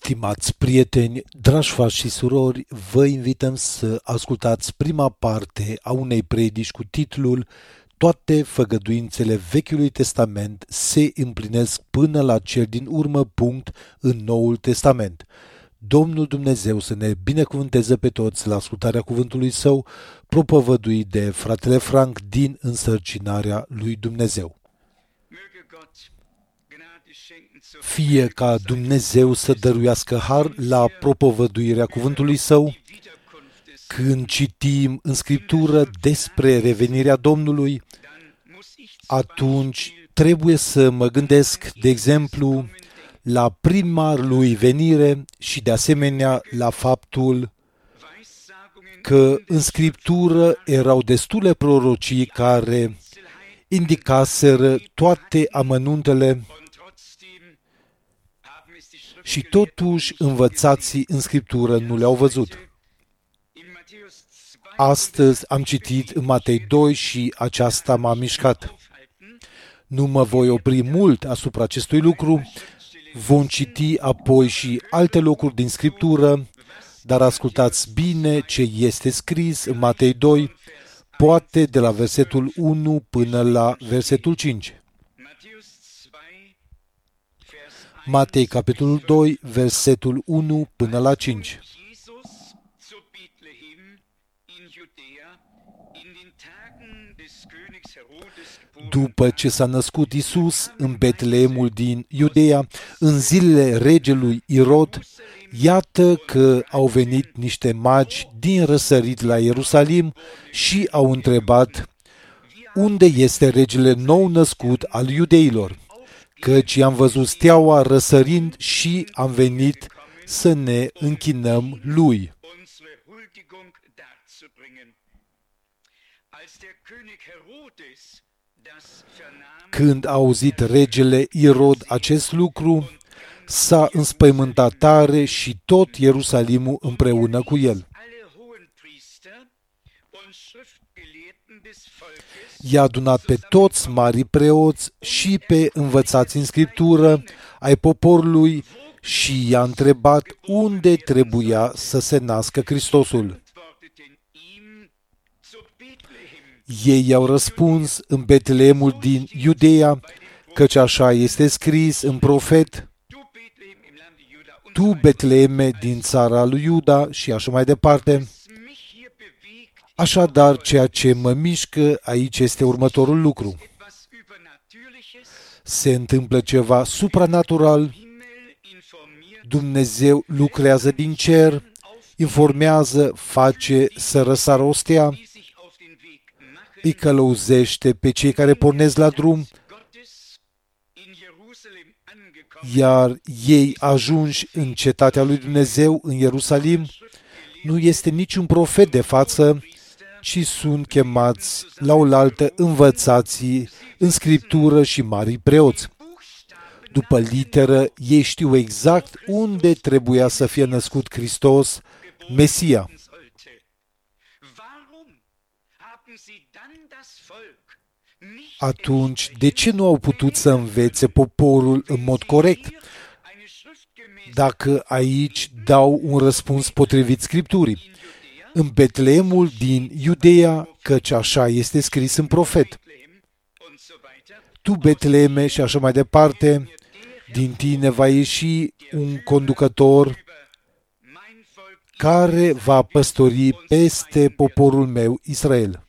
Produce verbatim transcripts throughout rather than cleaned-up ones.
Stimați prieteni, dragi frați și surori, vă invităm să ascultați prima parte a unei predici cu titlul Toate făgăduințele Vechiului Testament se împlinesc până la cel din urmă punct în Noul Testament. Domnul Dumnezeu să ne binecuvânteze pe toți la ascultarea cuvântului Său, propovăduit de fratele Frank din însărcinarea lui Dumnezeu. Fie ca Dumnezeu să dăruiască har la propovăduirea cuvântului Său. Când citim în Scriptură despre revenirea Domnului, atunci trebuie să mă gândesc, de exemplu, la prima lui venire și de asemenea la faptul că în Scriptură erau destule prorocii care indicaseră toate amănuntele și totuși învățații în Scriptură nu le-au văzut. Astăzi am citit în Matei doi și aceasta m-a mișcat. Nu mă voi opri mult asupra acestui lucru, vom citi apoi și alte locuri din Scriptură, dar ascultați bine ce este scris în Matei doi, poate de la versetul unu până la versetul cinci. Matei, capitolul doi, versetul unu până la cinci. După ce s-a născut Iisus în Betleemul din Iudeea, în zilele regelui Irod, iată că au venit niște magi din răsărit la Ierusalim și au întrebat: unde este regele nou născut al iudeilor? Căci am văzut steaua răsărind și am venit să ne închinăm lui. Când a auzit regele Irod acest lucru, s-a înspăimântat tare și tot Ierusalimul împreună cu el. I-a adunat pe toți marii preoți și pe învățați în Scriptură ai poporului și i-a întrebat unde trebuia să se nască Hristosul. Ei i-au răspuns: în Betleemul din Iudeea, căci așa este scris în profet: tu, Betleeme, din țara lui Iuda, și așa mai departe. Așadar, ceea ce mă mișcă aici este următorul lucru. Se întâmplă ceva supranatural, Dumnezeu lucrează din cer, informează, face să răsară o stea, îi călăuzește pe cei care pornesc la drum, iar ei ajungi în cetatea lui Dumnezeu, în Ierusalim. Nu este niciun profet de față, ci sunt chemați la oaltă învățații în Scriptură și marii preoți. După literă, ei știu exact unde trebuia să fie născut Hristos, Mesia. Atunci, de ce nu au putut să învețe poporul în mod corect? Dacă aici dau un răspuns potrivit Scripturii. În Betleemul din Iudeea, căci așa este scris în profet. Tu, Betleeme, și așa mai departe, din tine va ieși un conducător care va păstori peste poporul meu Israel.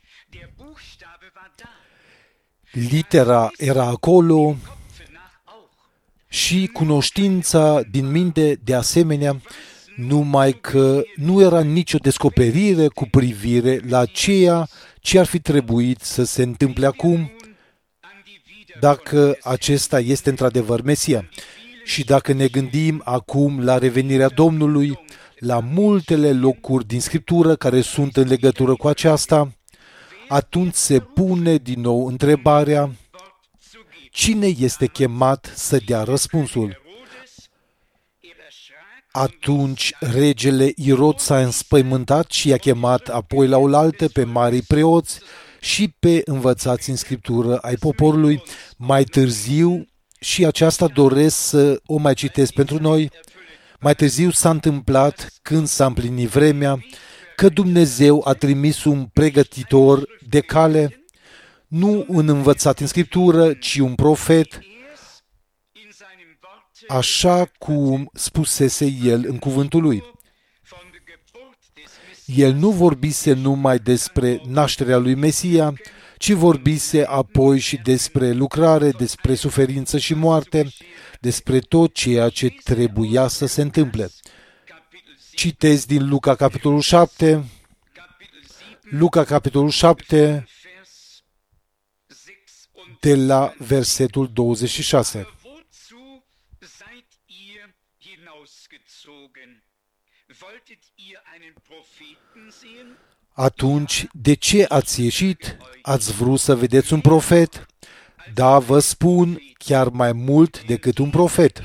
Litera era acolo și cunoștința din minte de asemenea, numai că nu era nicio descoperire cu privire la ceea ce ar fi trebuit să se întâmple acum, dacă acesta este într-adevăr Mesia. Și dacă ne gândim acum la revenirea Domnului, la multele locuri din Scriptură care sunt în legătură cu aceasta, atunci se pune din nou întrebarea: cine este chemat să dea răspunsul? Atunci regele Irod s-a înspăimântat și i-a chemat apoi la oaltă pe marii preoți și pe învățați în Scriptură ai poporului. Mai târziu, și aceasta doresc să o mai citesc pentru noi, Mai târziu s-a întâmplat, când s-a împlinit vremea, că Dumnezeu a trimis un pregătitor de cale, nu un învățat în Scriptură, ci un profet, așa cum spusese el în cuvântul lui. El nu vorbise numai despre nașterea lui Mesia, ci vorbise apoi și despre lucrare, despre suferință și moarte, despre tot ceea ce trebuia să se întâmple. Citez din Luca, capitolul șapte, Luca, capitolul șapte, de la versetul douăzeci și șase. Atunci, de ce ați ieșit? Ați vrut să vedeți un profet? Da, vă spun, chiar mai mult decât un profet.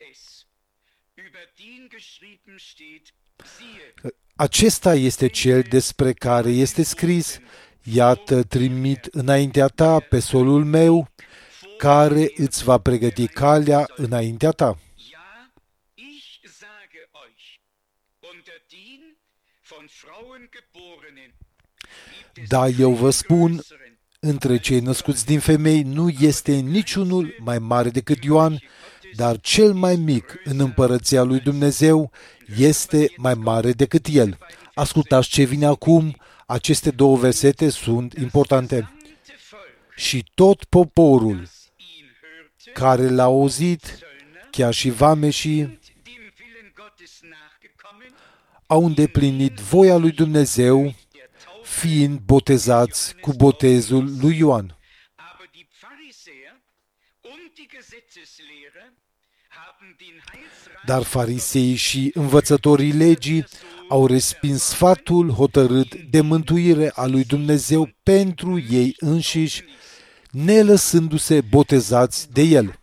Acesta este cel despre care este scris: iată, trimit înaintea ta pe solul meu, care îți va pregăti calea înaintea ta. Da, eu vă spun, între cei născuți din femei nu este niciunul mai mare decât Ioan, dar cel mai mic în împărăția lui Dumnezeu este mai mare decât el. Ascultați ce vine acum, aceste două versete sunt importante. Și tot poporul care l-a auzit, chiar și vameșii, au îndeplinit voia lui Dumnezeu, fiind botezați cu botezul lui Ioan. Dar fariseii și învățătorii legii au respins sfatul hotărât de mântuire a lui Dumnezeu pentru ei înșiși, nelăsându-se botezați de el.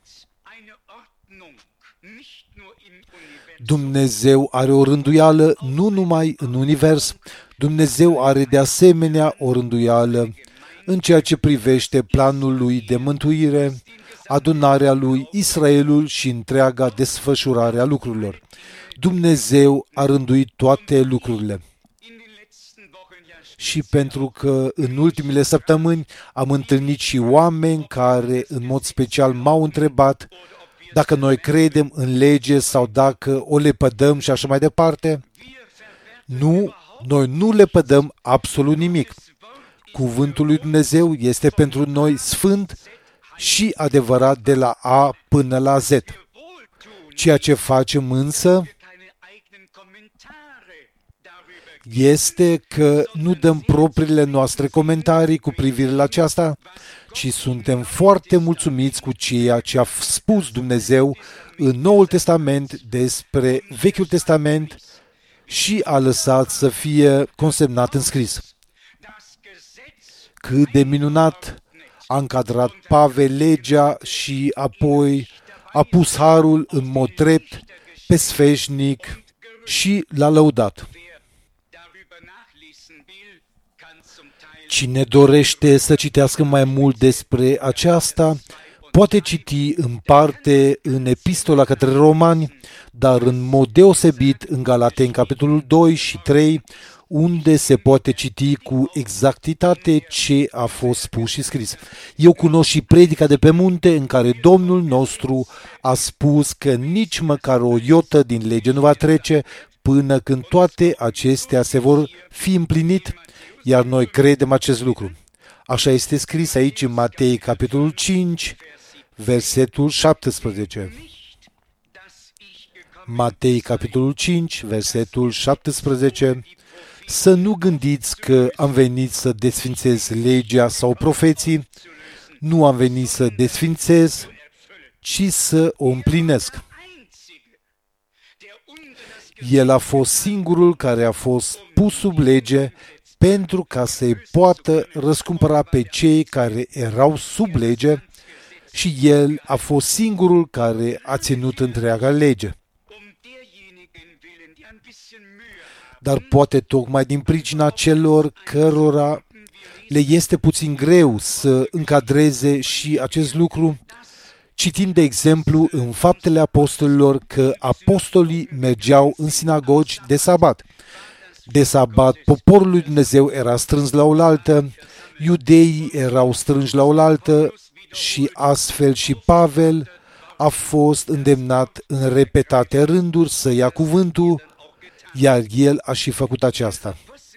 Dumnezeu are o rânduială nu numai în univers, Dumnezeu are de asemenea o rânduială în ceea ce privește planul lui de mântuire, adunarea lui, Israelul și întreaga desfășurare a lucrurilor. Dumnezeu a rânduit toate lucrurile. Și pentru că în ultimele săptămâni am întâlnit și oameni care în mod special m-au întrebat dacă noi credem în lege sau dacă o lepădăm și așa mai departe, nu, noi nu lepădăm absolut nimic. Cuvântul lui Dumnezeu este pentru noi sfânt și adevărat de la A până la Z. Ceea ce facem însă este că nu dăm propriile noastre comentarii cu privire la aceasta, ci suntem foarte mulțumiți cu ceea ce a spus Dumnezeu în Noul Testament despre Vechiul Testament și a lăsat să fie consemnat în scris. Cât de minunat a încadrat Pavel legea și apoi a pus harul în mod drept pe sfeșnic și l-a lăudat. Cine dorește să citească mai mult despre aceasta, poate citi în parte în Epistola către Romani, dar în mod deosebit în Galateni, capitolul doi și trei, unde se poate citi cu exactitate ce a fost spus și scris. Eu cunosc și predica de pe munte în care Domnul nostru a spus că nici măcar o iotă din lege nu va trece până când toate acestea se vor fi împlinit, iar noi credem acest lucru. Așa este scris aici în Matei, capitolul cinci, versetul șaptesprezece. Matei, capitolul cinci, versetul șaptesprezece. Să nu gândiți că am venit să desfințez legea sau profeții, nu am venit să desfințez, ci să o împlinesc. El a fost singurul care a fost pus sub lege pentru ca să-i poată răscumpăra pe cei care erau sub lege și el a fost singurul care a ținut întreaga lege. Dar poate tocmai din pricina celor cărora le este puțin greu să încadreze și acest lucru, Citim, de exemplu, în Faptele Apostolilor că apostolii mergeau în sinagogi de sabat. De sabat, poporul lui Dumnezeu era strâns la oaltă, iudeii erau strânși la oaltă și astfel și Pavel a fost îndemnat în repetate rânduri să ia cuvântul, iar el a și făcut aceasta.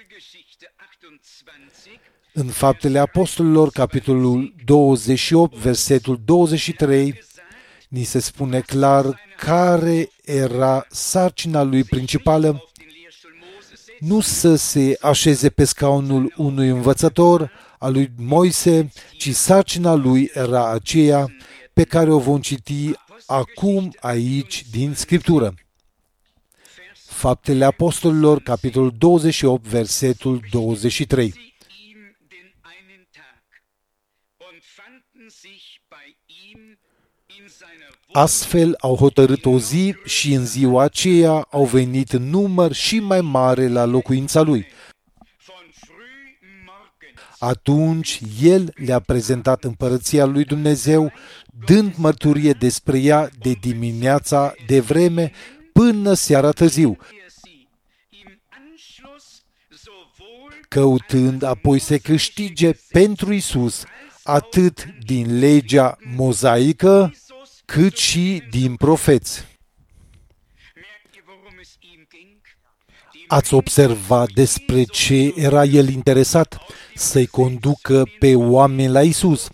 În Faptele Apostolilor, capitolul douăzeci și opt, versetul douăzeci și trei, ni se spune clar care era sarcina lui principală, nu să se așeze pe scaunul unui învățător al lui Moise, ci sarcina lui era aceea pe care o vom citi acum aici din Scriptură. Faptele Apostolilor, capitolul douăzeci și opt, versetul douăzeci și trei. Astfel au hotărât o zi și în ziua aceea au venit în număr și mai mare la locuința lui. Atunci el le-a prezentat împărăția lui Dumnezeu, dând mărturie despre ea de dimineața de vreme până seara târziu, căutând apoi să câștige pentru Iisus atât din legea mozaică, cât și din profeți. Ați observat despre ce era el interesat? Să-i conducă pe oameni la Iisus.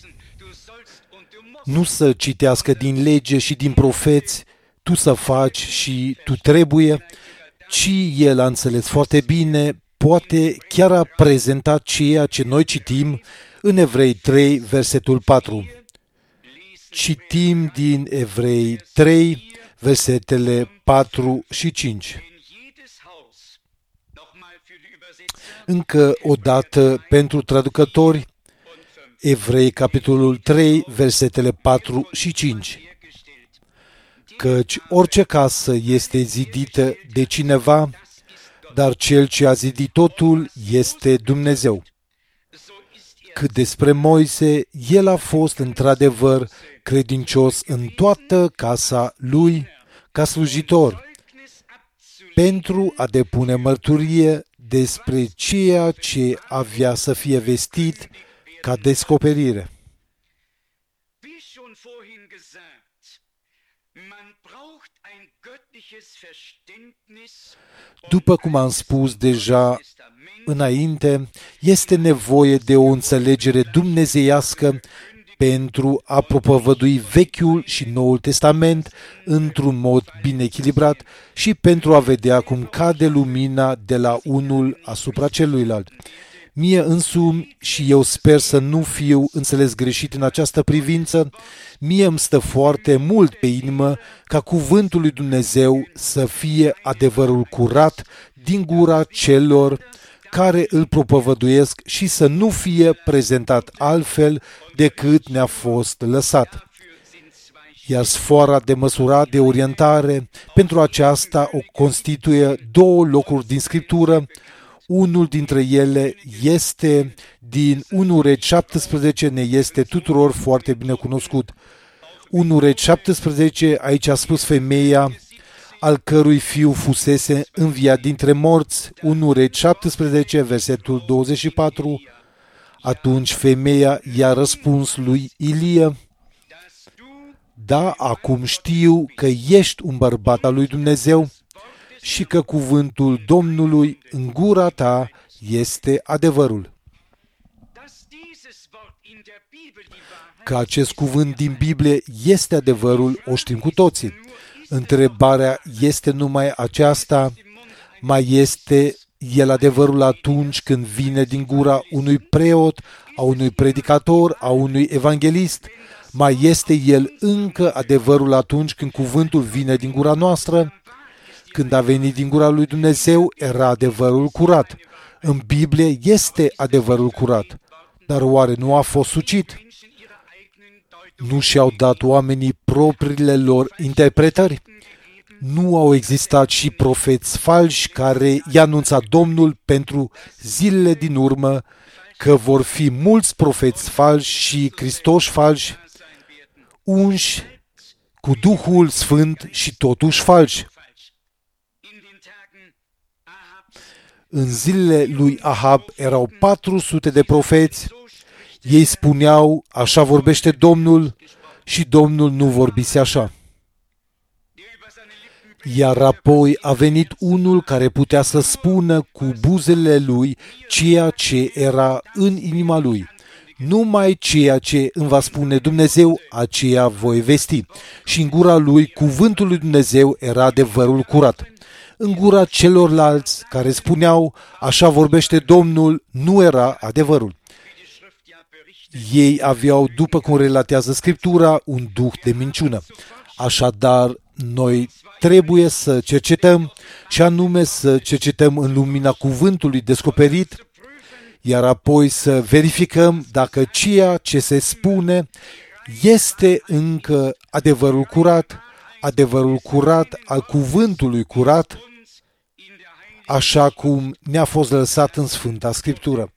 Nu să citească din lege și din profeți, tu să faci și tu trebuie, ci el a înțeles foarte bine, poate chiar a prezentat ceea ce noi citim în Evrei trei, versetul patru. Citim din Evrei trei, versetele patru și cinci. Încă o dată pentru traducători, Evrei, capitolul trei, versetele patru și cinci. Căci orice casă este zidită de cineva, dar cel ce a zidit totul este Dumnezeu. Cât despre Moise, el a fost într-adevăr credincios în toată casa lui ca slujitor, pentru a depune mărturie despre ceea ce avea să fie vestit ca descoperire. După cum am spus deja înainte, este nevoie de o înțelegere dumnezeiască pentru a propovădui Vechiul și Noul Testament într-un mod bine echilibrat și pentru a vedea cum cade lumina de la unul asupra celuilalt. Mie însumi, și eu sper să nu fiu înțeles greșit în această privință, mie îmi stă foarte mult pe inimă ca cuvântul lui Dumnezeu să fie adevărul curat din gura celor care îl propovăduiesc și să nu fie prezentat altfel decât ne-a fost lăsat. Iar sfoara de măsurat de orientare pentru aceasta o constituie două locuri din Scriptură. Unul dintre ele este din unu Regi șaptesprezece, ne este tuturor foarte bine cunoscut. unu Regi șaptesprezece, aici a spus femeia al cărui fiu fusese înviat dintre morți, unu Regi șaptesprezece, versetul douăzeci și patru. Atunci femeia i-a răspuns lui Ilie: da, acum știu că ești un bărbat al lui Dumnezeu și că cuvântul Domnului în gura ta este adevărul. Că acest cuvânt din Biblie este adevărul, o știm cu toții. Întrebarea este numai aceasta: mai este el adevărul atunci când vine din gura unui preot, a unui predicator, a unui evanghelist? Mai este el încă adevărul atunci când cuvântul vine din gura noastră? Când a venit din gura lui Dumnezeu, era adevărul curat. În Biblie este adevărul curat. Dar oare nu a fost sucit? Nu și-au dat oamenii propriile lor interpretări? Nu au existat și profeți falși care i-a anunțat Domnul pentru zilele din urmă că vor fi mulți profeți falși și Hristoși falși? unși cu Duhul Sfânt și totuși falși. În zilele lui Ahab erau patru sute de profeți. Ei spuneau, așa vorbește Domnul, și Domnul nu vorbise așa. Iar apoi a venit unul care putea să spună cu buzele lui ceea ce era în inima lui. Numai ceea ce îmi va spune Dumnezeu, aceea voi vesti. Și în gura lui, cuvântul lui Dumnezeu era adevărul curat. În gura celorlalți care spuneau, așa vorbește Domnul, nu era adevărul. Ei aveau, după cum relatează Scriptura, un duh de minciună. Așadar, noi trebuie să cercetăm, și anume să cercetăm în lumina cuvântului descoperit, iar apoi să verificăm dacă ceea ce se spune este încă adevărul curat, adevărul curat al cuvântului curat, așa cum ne-a fost lăsat în Sfânta Scriptură.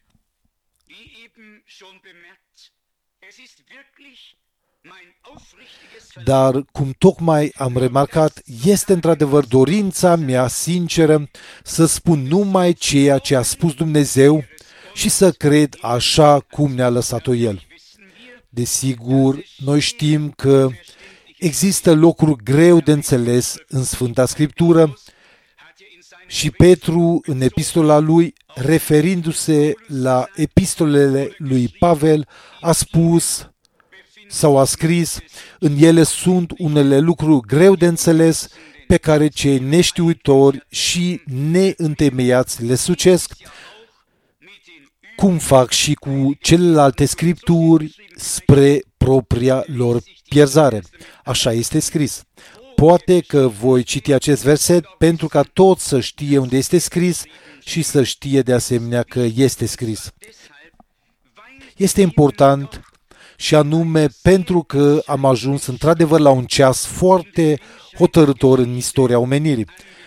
Dar, cum tocmai am remarcat, este într-adevăr dorința mea sinceră să spun numai ceea ce a spus Dumnezeu și să cred așa cum ne-a lăsat-o El. Desigur, noi știm că există locuri greu de înțeles în Sfânta Scriptură și Petru, în epistola lui, referindu-se la epistolele lui Pavel, a spus sau a scris, în ele sunt unele lucruri greu de înțeles pe care cei neștiuitori și neîntemeiați le sucesc, cum fac și cu celelalte scripturi spre propria lor pierzare. Așa este scris. Poate că voi citi acest verset pentru ca toți să știe unde este scris și să știe de asemenea că este scris. Este important și anume pentru că am ajuns într-adevăr la un ceas foarte hotărâtor în istoria omenirii.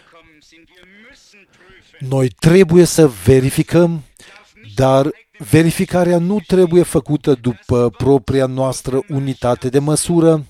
Noi trebuie să verificăm, dar verificarea nu trebuie făcută după propria noastră unitate de măsură.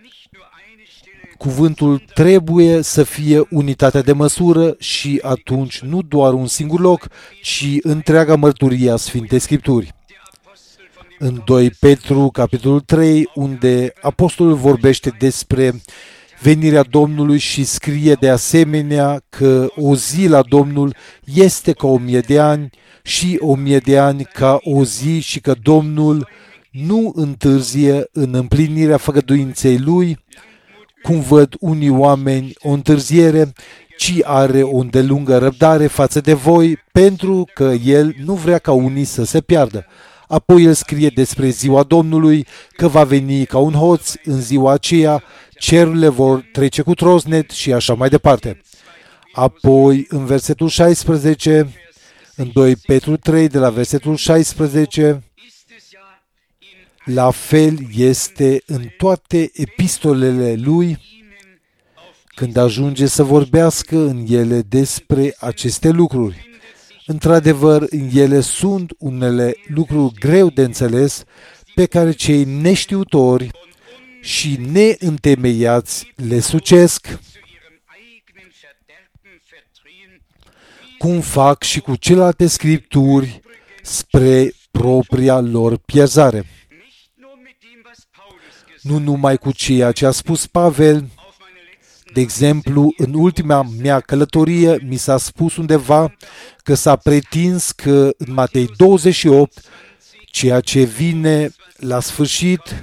Cuvântul trebuie să fie unitatea de măsură și atunci nu doar un singur loc, ci întreaga mărturie a Sfintei Scripturi. În doi Petru, capitolul trei, unde apostolul vorbește despre venirea Domnului și scrie de asemenea că o zi la Domnul este ca o mie de ani și o mie de ani ca o zi și că Domnul nu întârzie în împlinirea făgăduinței Lui, cum văd unii oameni o întârziere, ci are o îndelungă răbdare față de voi, pentru că El nu vrea ca unii să se piardă. Apoi el scrie despre ziua Domnului, că va veni ca un hoț în ziua aceea, cerurile vor trece cu trosnet și așa mai departe. Apoi, în versetul șaisprezece, în doi Petru trei, de la versetul șaisprezece, la fel este în toate epistolele lui, când ajunge să vorbească în ele despre aceste lucruri. Într-adevăr, în ele sunt unele lucruri greu de înțeles pe care cei neștiutori și neîntemeiați le sucesc, cum fac și cu celelalte scripturi spre propria lor pierzare. Nu numai cu ceea ce a spus Pavel. De exemplu, în ultima mea călătorie mi s-a spus undeva că s-a pretins că în Matei douăzeci și opt, ceea ce vine la sfârșit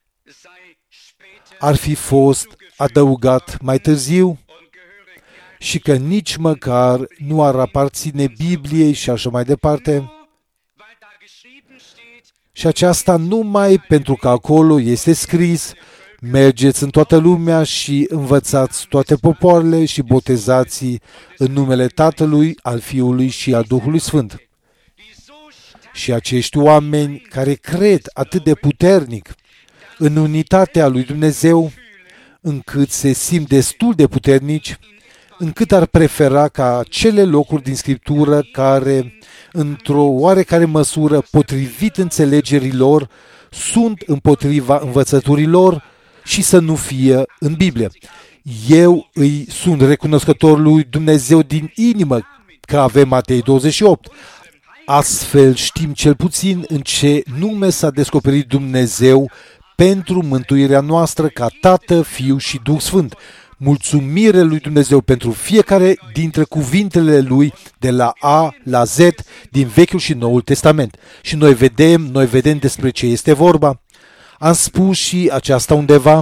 ar fi fost adăugat mai târziu și că nici măcar nu ar aparține Bibliei și așa mai departe. Și aceasta numai pentru că acolo este scris: mergeți în toată lumea și învățați toate popoarele și botezați în numele Tatălui, al Fiului și al Duhului Sfânt. Și acești oameni care cred atât de puternic în unitatea lui Dumnezeu, încât se simt destul de puternici, încât ar prefera ca acele locuri din Scriptură care, într-o oarecare măsură, potrivit înțelegerii lor, sunt împotriva învățăturilor, și să nu fie în Biblie. Eu îi sunt recunoscător lui Dumnezeu din inimă că avem Matei douăzeci și opt. Astfel știm cel puțin în ce nume s-a descoperit Dumnezeu pentru mântuirea noastră ca Tată, Fiu și Duh Sfânt. Mulțumire lui Dumnezeu pentru fiecare dintre cuvintele lui de la A la Z din Vechiul și Noul Testament. Și noi vedem, noi vedem despre ce este vorba. Am spus și aceasta undeva.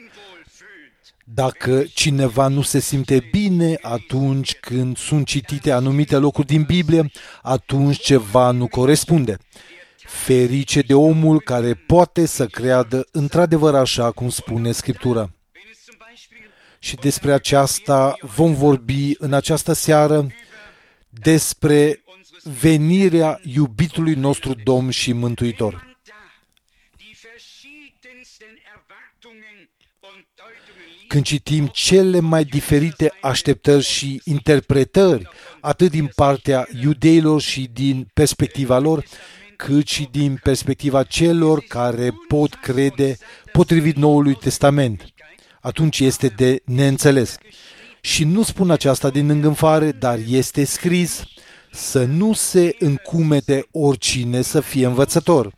Dacă cineva nu se simte bine atunci când sunt citite anumite locuri din Biblie, atunci ceva nu corespunde. Ferice de omul care poate să creadă într-adevăr așa cum spune Scriptura. Și despre aceasta vom vorbi în această seară, despre venirea iubitului nostru Domn și Mântuitor. Când citim cele mai diferite așteptări și interpretări, atât din partea iudeilor și din perspectiva lor, cât și din perspectiva celor care pot crede potrivit Noului Testament, atunci este de neînțeles. Și nu spun aceasta din îngânfare, dar este scris să nu se încumete oricine să fie învățător.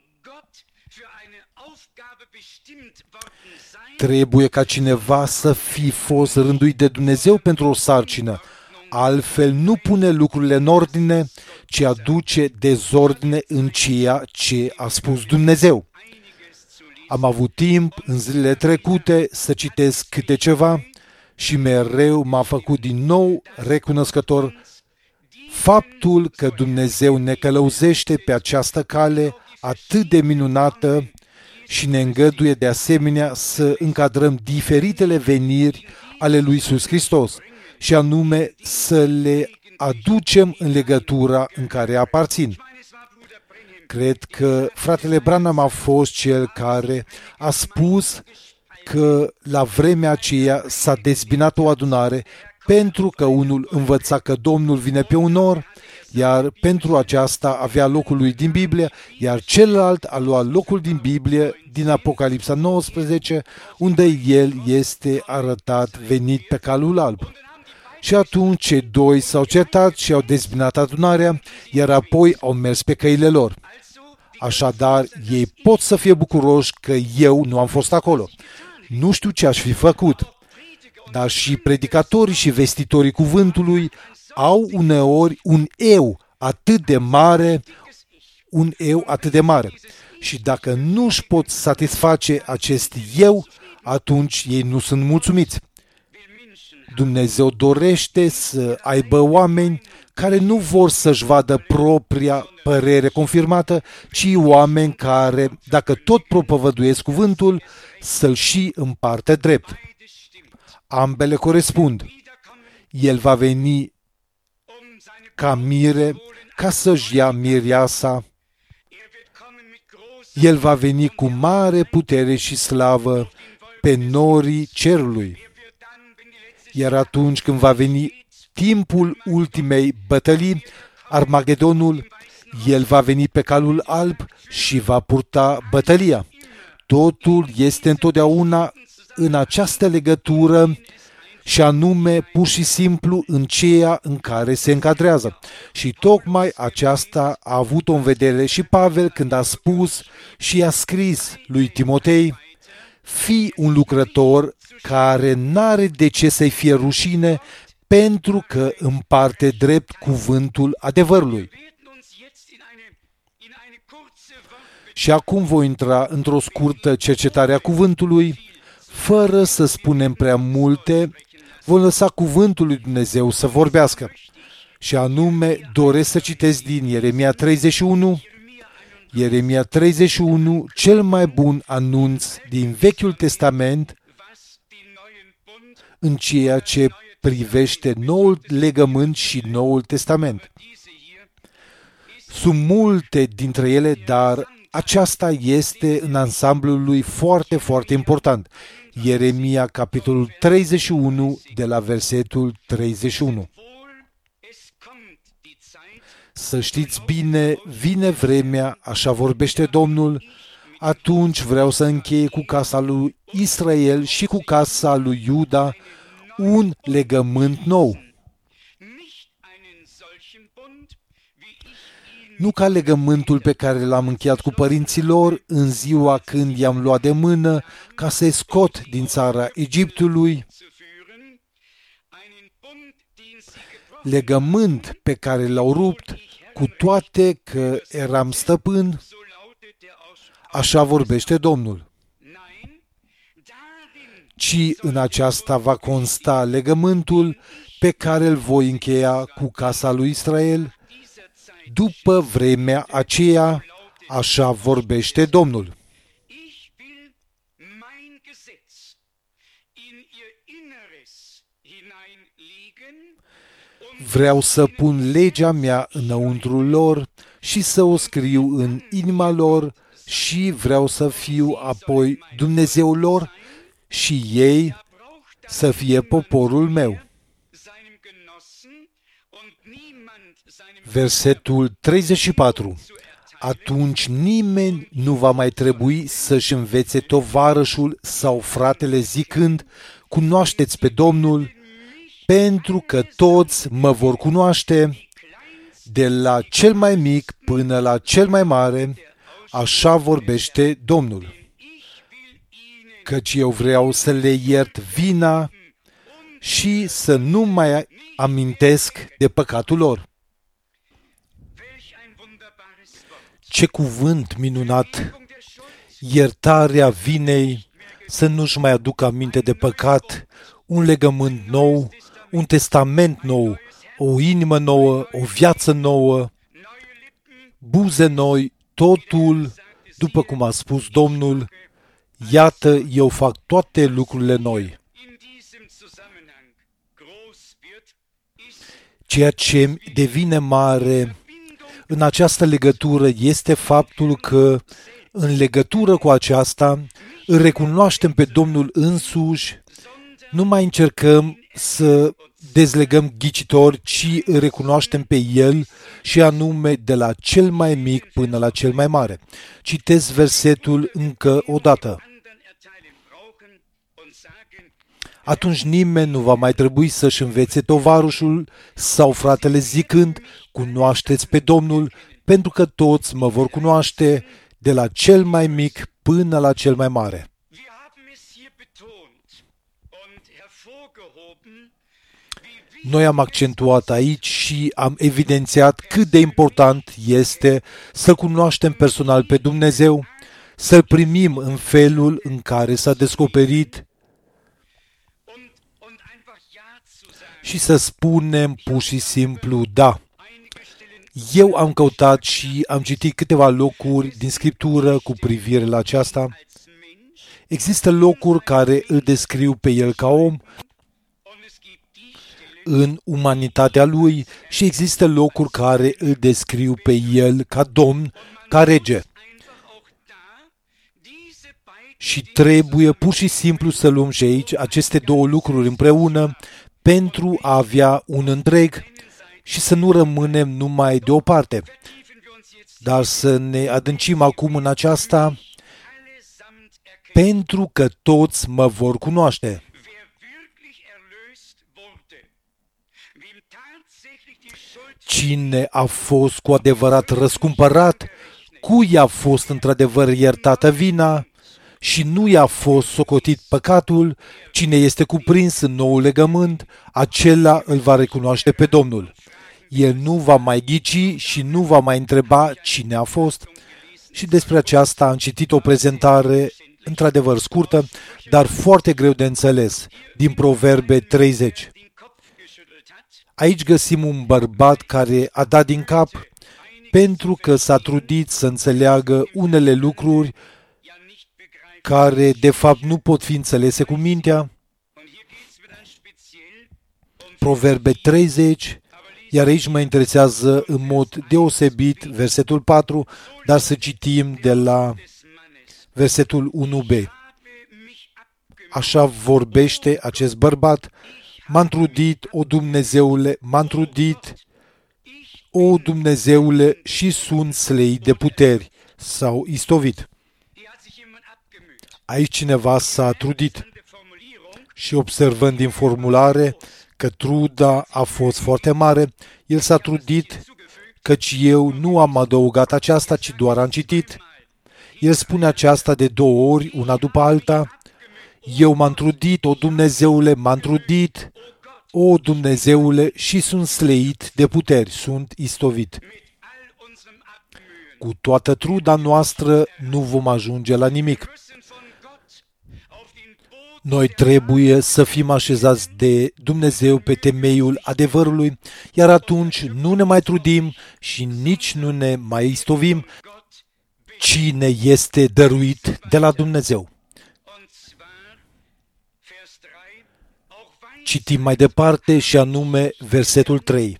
Trebuie ca cineva să fi fost rânduit de Dumnezeu pentru o sarcină, altfel nu pune lucrurile în ordine, ci aduce dezordine în ceea ce a spus Dumnezeu. Am avut timp în zilele trecute să citesc câte ceva și mereu m-a făcut din nou recunoscător faptul că Dumnezeu ne călăuzește pe această cale atât de minunată și ne îngăduie de asemenea să încadrăm diferitele veniri ale lui Iisus Hristos și anume să le aducem în legătura în care aparțin. Cred că fratele Branham a fost cel care a spus că la vremea aceea s-a dezbinat o adunare pentru că unul învăța că Domnul vine pe un nor, iar pentru aceasta avea locul lui din Biblie, iar celălalt a luat locul din Biblie din Apocalipsa nouăsprezece, unde el este arătat venit pe calul alb. Și atunci cei doi s-au certat și au dezbinat adunarea, iar apoi au mers pe căile lor. Așadar, ei pot să fie bucuroși că eu nu am fost acolo. Nu știu ce aș fi făcut, dar și predicatorii și vestitorii cuvântului au uneori un eu atât de mare, un eu atât de mare. Și dacă nu își pot satisface acest eu, atunci ei nu sunt mulțumiți. Dumnezeu dorește să aibă oameni care nu vor să-și vadă propria părere confirmată, ci oameni care, dacă tot propovăduiesc cuvântul, să-l și împartă drept. Ambele corespund. El va veni ca mire, ca să-și ia mireasa. El va veni cu mare putere și slavă pe norii cerului. Iar atunci când va veni timpul ultimei bătălii, Armagedonul, el va veni pe calul alb și va purta bătălia. Totul este întotdeauna în această legătură și anume pur și simplu în ceea în care se încadrează. Și tocmai aceasta a avut-o în vedere și Pavel când a spus și a scris lui Timotei: fii un lucrător care n-are de ce să-i fie rușine, pentru că împarte drept cuvântul adevărului. Și acum voi intra într-o scurtă cercetare a cuvântului, fără să spunem prea multe, vom lăsa cuvântul lui Dumnezeu să vorbească. Și anume, doresc să citesc din Ieremia treizeci și unu, Ieremia treizeci și unu, cel mai bun anunț din Vechiul Testament în ceea ce privește Noul Legământ și Noul Testament. Sunt multe dintre ele, dar aceasta este în ansamblul lui foarte, foarte important. Ieremia, capitolul treizeci și unu, de la versetul treizeci și unu. Să știți bine, vine vremea, așa vorbește Domnul, atunci vreau să închei cu casa lui Israel și cu casa lui Iuda un legământ nou. Nu ca legământul pe care l-am încheiat cu părinții lor în ziua când i-am luat de mână ca să-i scot din țara Egiptului, legământ pe care l-au rupt, cu toate că eram stăpân, așa vorbește Domnul. Ci în aceasta va consta legământul pe care îl voi încheia cu casa lui Israel după vremea aceea, așa vorbește Domnul. Vreau să pun legea mea înăuntrul lor și să o scriu în inima lor și vreau să fiu apoi Dumnezeul lor și ei să fie poporul meu. Versetul treizeci și patru. Atunci nimeni nu va mai trebui să-și învețe tovarășul sau fratele zicând, cunoașteți pe Domnul, pentru că toți mă vor cunoaște, de la cel mai mic până la cel mai mare, așa vorbește Domnul. Căci eu vreau să le iert vina și să nu mai amintesc de păcatul lor. Ce cuvânt minunat! Iertarea vinei, să nu-și mai aducă aminte de păcat, un legământ nou, un testament nou, o inimă nouă, o viață nouă, buze noi, totul, după cum a spus Domnul, iată, eu fac toate lucrurile noi. Ceea ce devine mare în această legătură este faptul că, în legătură cu aceasta, îl recunoaștem pe Domnul însuși, nu mai încercăm să dezlegăm ghicitori, ci îl recunoaștem pe El și anume de la cel mai mic până la cel mai mare. Citesc versetul încă o dată. Atunci nimeni nu va mai trebui să-și învețe tovarășul sau fratele zicând, cunoașteți pe Domnul, pentru că toți mă vor cunoaște, de la cel mai mic până la cel mai mare. Noi am accentuat aici și am evidențiat cât de important este să cunoaștem personal pe Dumnezeu, să-L primim în felul în care s-a descoperit și să spunem pur și simplu da. Eu am căutat și am citit câteva locuri din Scriptură cu privire la aceasta. Există locuri care îl descriu pe el ca om în umanitatea lui și există locuri care îl descriu pe el ca domn, ca rege. Și trebuie pur și simplu să luăm și aici aceste două lucruri împreună pentru a avea un întreg și să nu rămânem numai de o parte, dar să ne adâncim acum în aceasta, pentru că toți mă vor cunoaște. Cine a fost cu adevărat răscumpărat, cui a fost într-adevăr iertată vina și nu i-a fost socotit păcatul, cine este cuprins în noul legământ, acela îl va recunoaște pe Domnul. El nu va mai ghici și nu va mai întreba cine a fost. Și despre aceasta am citit o prezentare într-adevăr scurtă, dar foarte greu de înțeles, din Proverbe treizeci. Aici găsim un bărbat care a dat din cap pentru că s-a trudit să înțeleagă unele lucruri care de fapt nu pot fi înțelese cu mintea. Proverbe treizeci, iar aici mă interesează în mod deosebit versetul patru, dar să citim de la versetul unu b. Așa vorbește acest bărbat: m-am trudit, o Dumnezeule, m-am trudit, o Dumnezeule, și sunt slăit de puteri, sau istovit. Aici cineva s-a trudit și observând din formulare că truda a fost foarte mare, el s-a trudit, căci eu nu am adăugat aceasta, ci doar am citit. El spune aceasta de două ori, una după alta. Eu m-am trudit, o Dumnezeule, m-am trudit, o Dumnezeule, și sunt sleit de puteri, sunt istovit. Cu toată truda noastră nu vom ajunge la nimic. Noi trebuie să fim așezați de Dumnezeu pe temeiul adevărului, iar atunci nu ne mai trudim și nici nu ne mai istovim. Cine este dăruit de la Dumnezeu? Citim mai departe și anume versetul trei.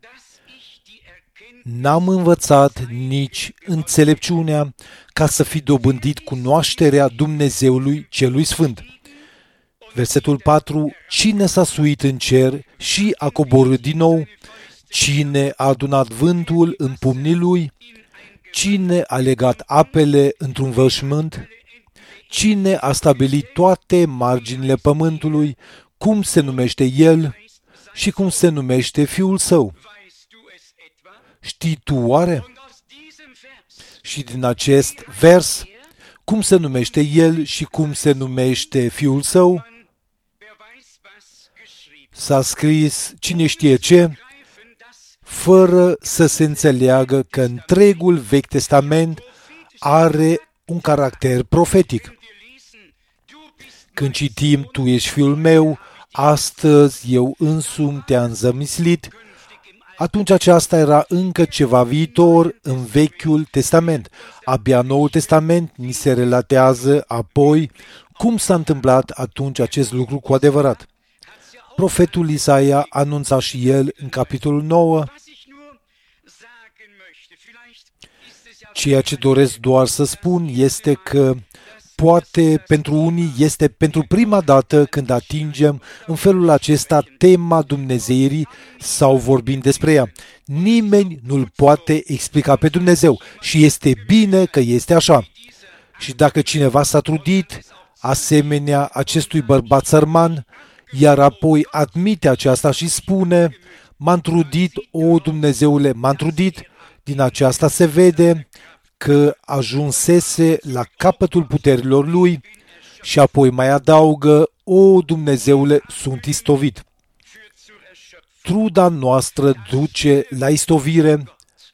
N-am învățat nici înțelepciunea ca să fi dobândit cunoașterea Dumnezeului celui Sfânt. Versetul patru. Cine s-a suit în cer și a coborât din nou? Cine a adunat vântul în pumnii lui? Cine a legat apele într-un veșmânt? Cine a stabilit toate marginile pământului? Cum se numește el și cum se numește fiul său? Știi tu oare? Și din acest vers, cum se numește el și cum se numește fiul său? S-a scris cine știe ce, fără să se înțeleagă că întregul Vechi Testament are un caracter profetic. Când citim, tu ești fiul meu, astăzi eu însumi te-am zămislit, atunci aceasta era încă ceva viitor în Vechiul Testament. Abia Noul Testament ni se relatează apoi cum s-a întâmplat atunci acest lucru cu adevărat. Profetul Isaia anunța și el în capitolul nouă. Ceea ce doresc doar să spun este că poate pentru unii este pentru prima dată când atingem în felul acesta tema dumnezeirii sau vorbim despre ea. Nimeni nu-L poate explica pe Dumnezeu și este bine că este așa. Și dacă cineva s-a trudit, asemenea acestui bărbat sărman, iar apoi admite aceasta și spune, m-am trudit, o Dumnezeule, m-am trudit, din aceasta se vede că ajunsese la capătul puterilor lui și apoi mai adaugă, o Dumnezeule, sunt istovit. Truda noastră duce la istovire,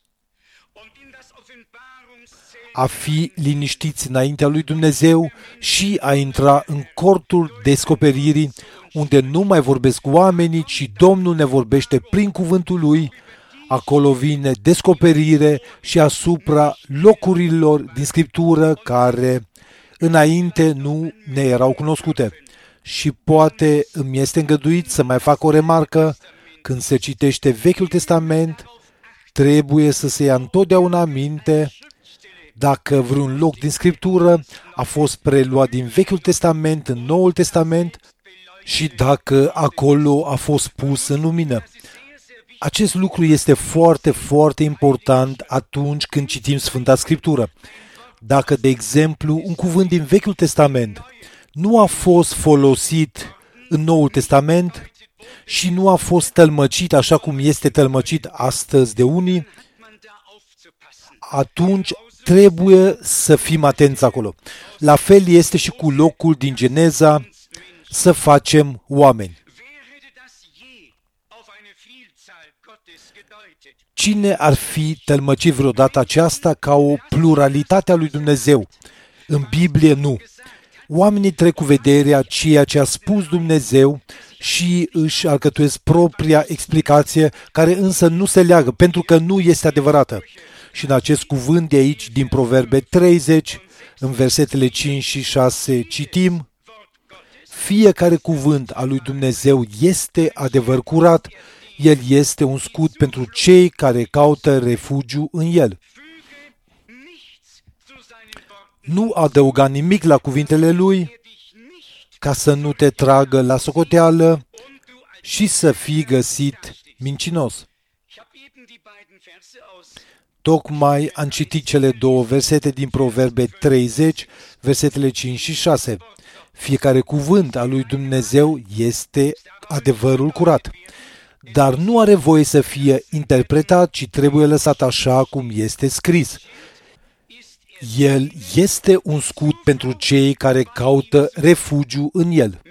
a fi liniștiți înaintea lui Dumnezeu și a intra în cortul descoperirii, unde nu mai vorbesc oamenii, ci Domnul ne vorbește prin cuvântul lui. Acolo vine descoperire și asupra locurilor din Scriptură care înainte nu ne erau cunoscute. Și poate îmi este îngăduit să mai fac o remarcă, când se citește Vechiul Testament, trebuie să se ia întotdeauna aminte dacă vreun loc din Scriptură a fost preluat din Vechiul Testament în Noul Testament și dacă acolo a fost pus în lumină. Acest lucru este foarte, foarte important atunci când citim Sfânta Scriptură. Dacă, de exemplu, un cuvânt din Vechiul Testament nu a fost folosit în Noul Testament și nu a fost tălmăcit așa cum este tălmăcit astăzi de unii, atunci trebuie să fim atenți acolo. La fel este și cu locul din Geneza, să facem oameni. Cine ar fi tălmăcit vreodată aceasta ca o pluralitate a lui Dumnezeu? În Biblie nu. Oamenii trec cu vederea ceea ce a spus Dumnezeu și își alcătuiesc propria explicație, care însă nu se leagă, pentru că nu este adevărată. Și în acest cuvânt de aici, din Proverbe treizeci, în versetele cinci și șase, citim: fiecare cuvânt al lui Dumnezeu este adevăr curat, el este un scut pentru cei care caută refugiu în el. Nu adăuga nimic la cuvintele lui, ca să nu te tragă la socoteală și să fii găsit mincinos. Tocmai am citit cele două versete din Proverbe treizeci, versetele cinci și șase. Fiecare cuvânt al lui Dumnezeu este adevărul curat, dar nu are voie să fie interpretat, ci trebuie lăsat așa cum este scris. El este un scut pentru cei care caută refugiu în el.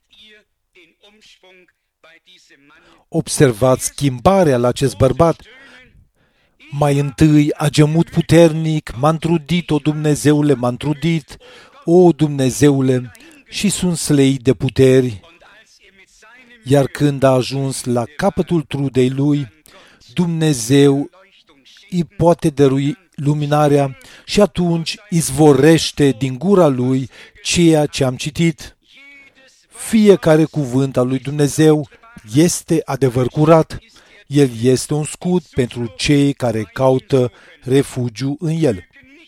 Observați schimbarea la acest bărbat. Mai întâi a gemut puternic, m-a întrudit, o Dumnezeule, m-a întrudit, o Dumnezeule, și sunt slăit de puteri. Iar când a ajuns la capătul trudei lui, Dumnezeu îi poate dărui luminarea și atunci izvorește din gura lui ceea ce am citit. Fiecare cuvânt al lui Dumnezeu este adevăr curat. El este un scut pentru cei care caută refugiu în el.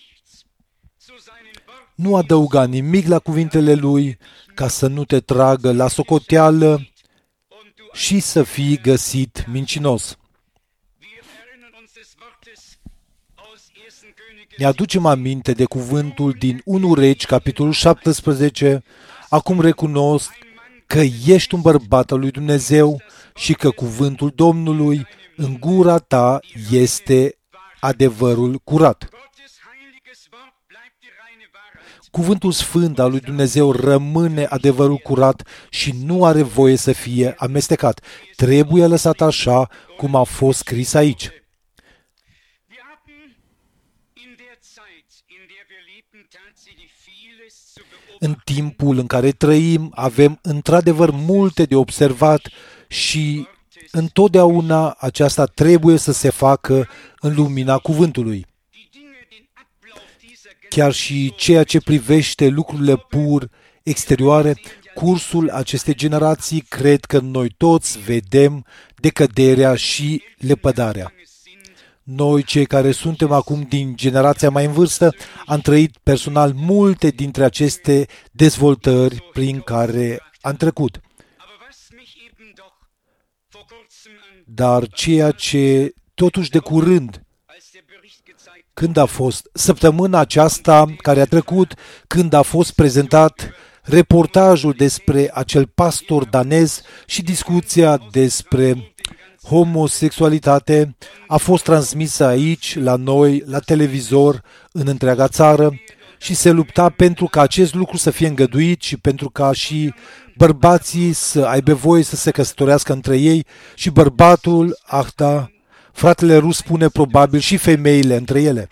Nu adăuga nimic la cuvintele lui ca să nu te tragă la socoteală și să fii găsit mincinos. Ne aducem aminte de cuvântul din unu Regi, capitolul șaptesprezece. Acum recunosc că ești un bărbat al lui Dumnezeu și că cuvântul Domnului în gura ta este adevărul curat. Cuvântul sfânt al lui Dumnezeu rămâne adevărul curat și nu are voie să fie amestecat. Trebuie lăsat așa cum a fost scris aici. În timpul în care trăim, avem într-adevăr multe de observat și întotdeauna aceasta trebuie să se facă în lumina cuvântului. Chiar și ceea ce privește lucrurile pur exterioare, cursul acestei generații, cred că noi toți vedem decăderea și lepădarea. Noi, cei care suntem acum din generația mai în vârstă, am trăit personal multe dintre aceste dezvoltări prin care am trecut. Dar ceea ce totuși de curând, când a fost săptămâna aceasta care a trecut, când a fost prezentat reportajul despre acel pastor danez și discuția despre homosexualitate, a fost transmisă aici, la noi, la televizor, în întreaga țară și se lupta pentru ca acest lucru să fie îngăduit și pentru ca și bărbații să aibă voie să se căsătorească între ei și bărbatul, ah da, fratele rus spune probabil și femeile între ele.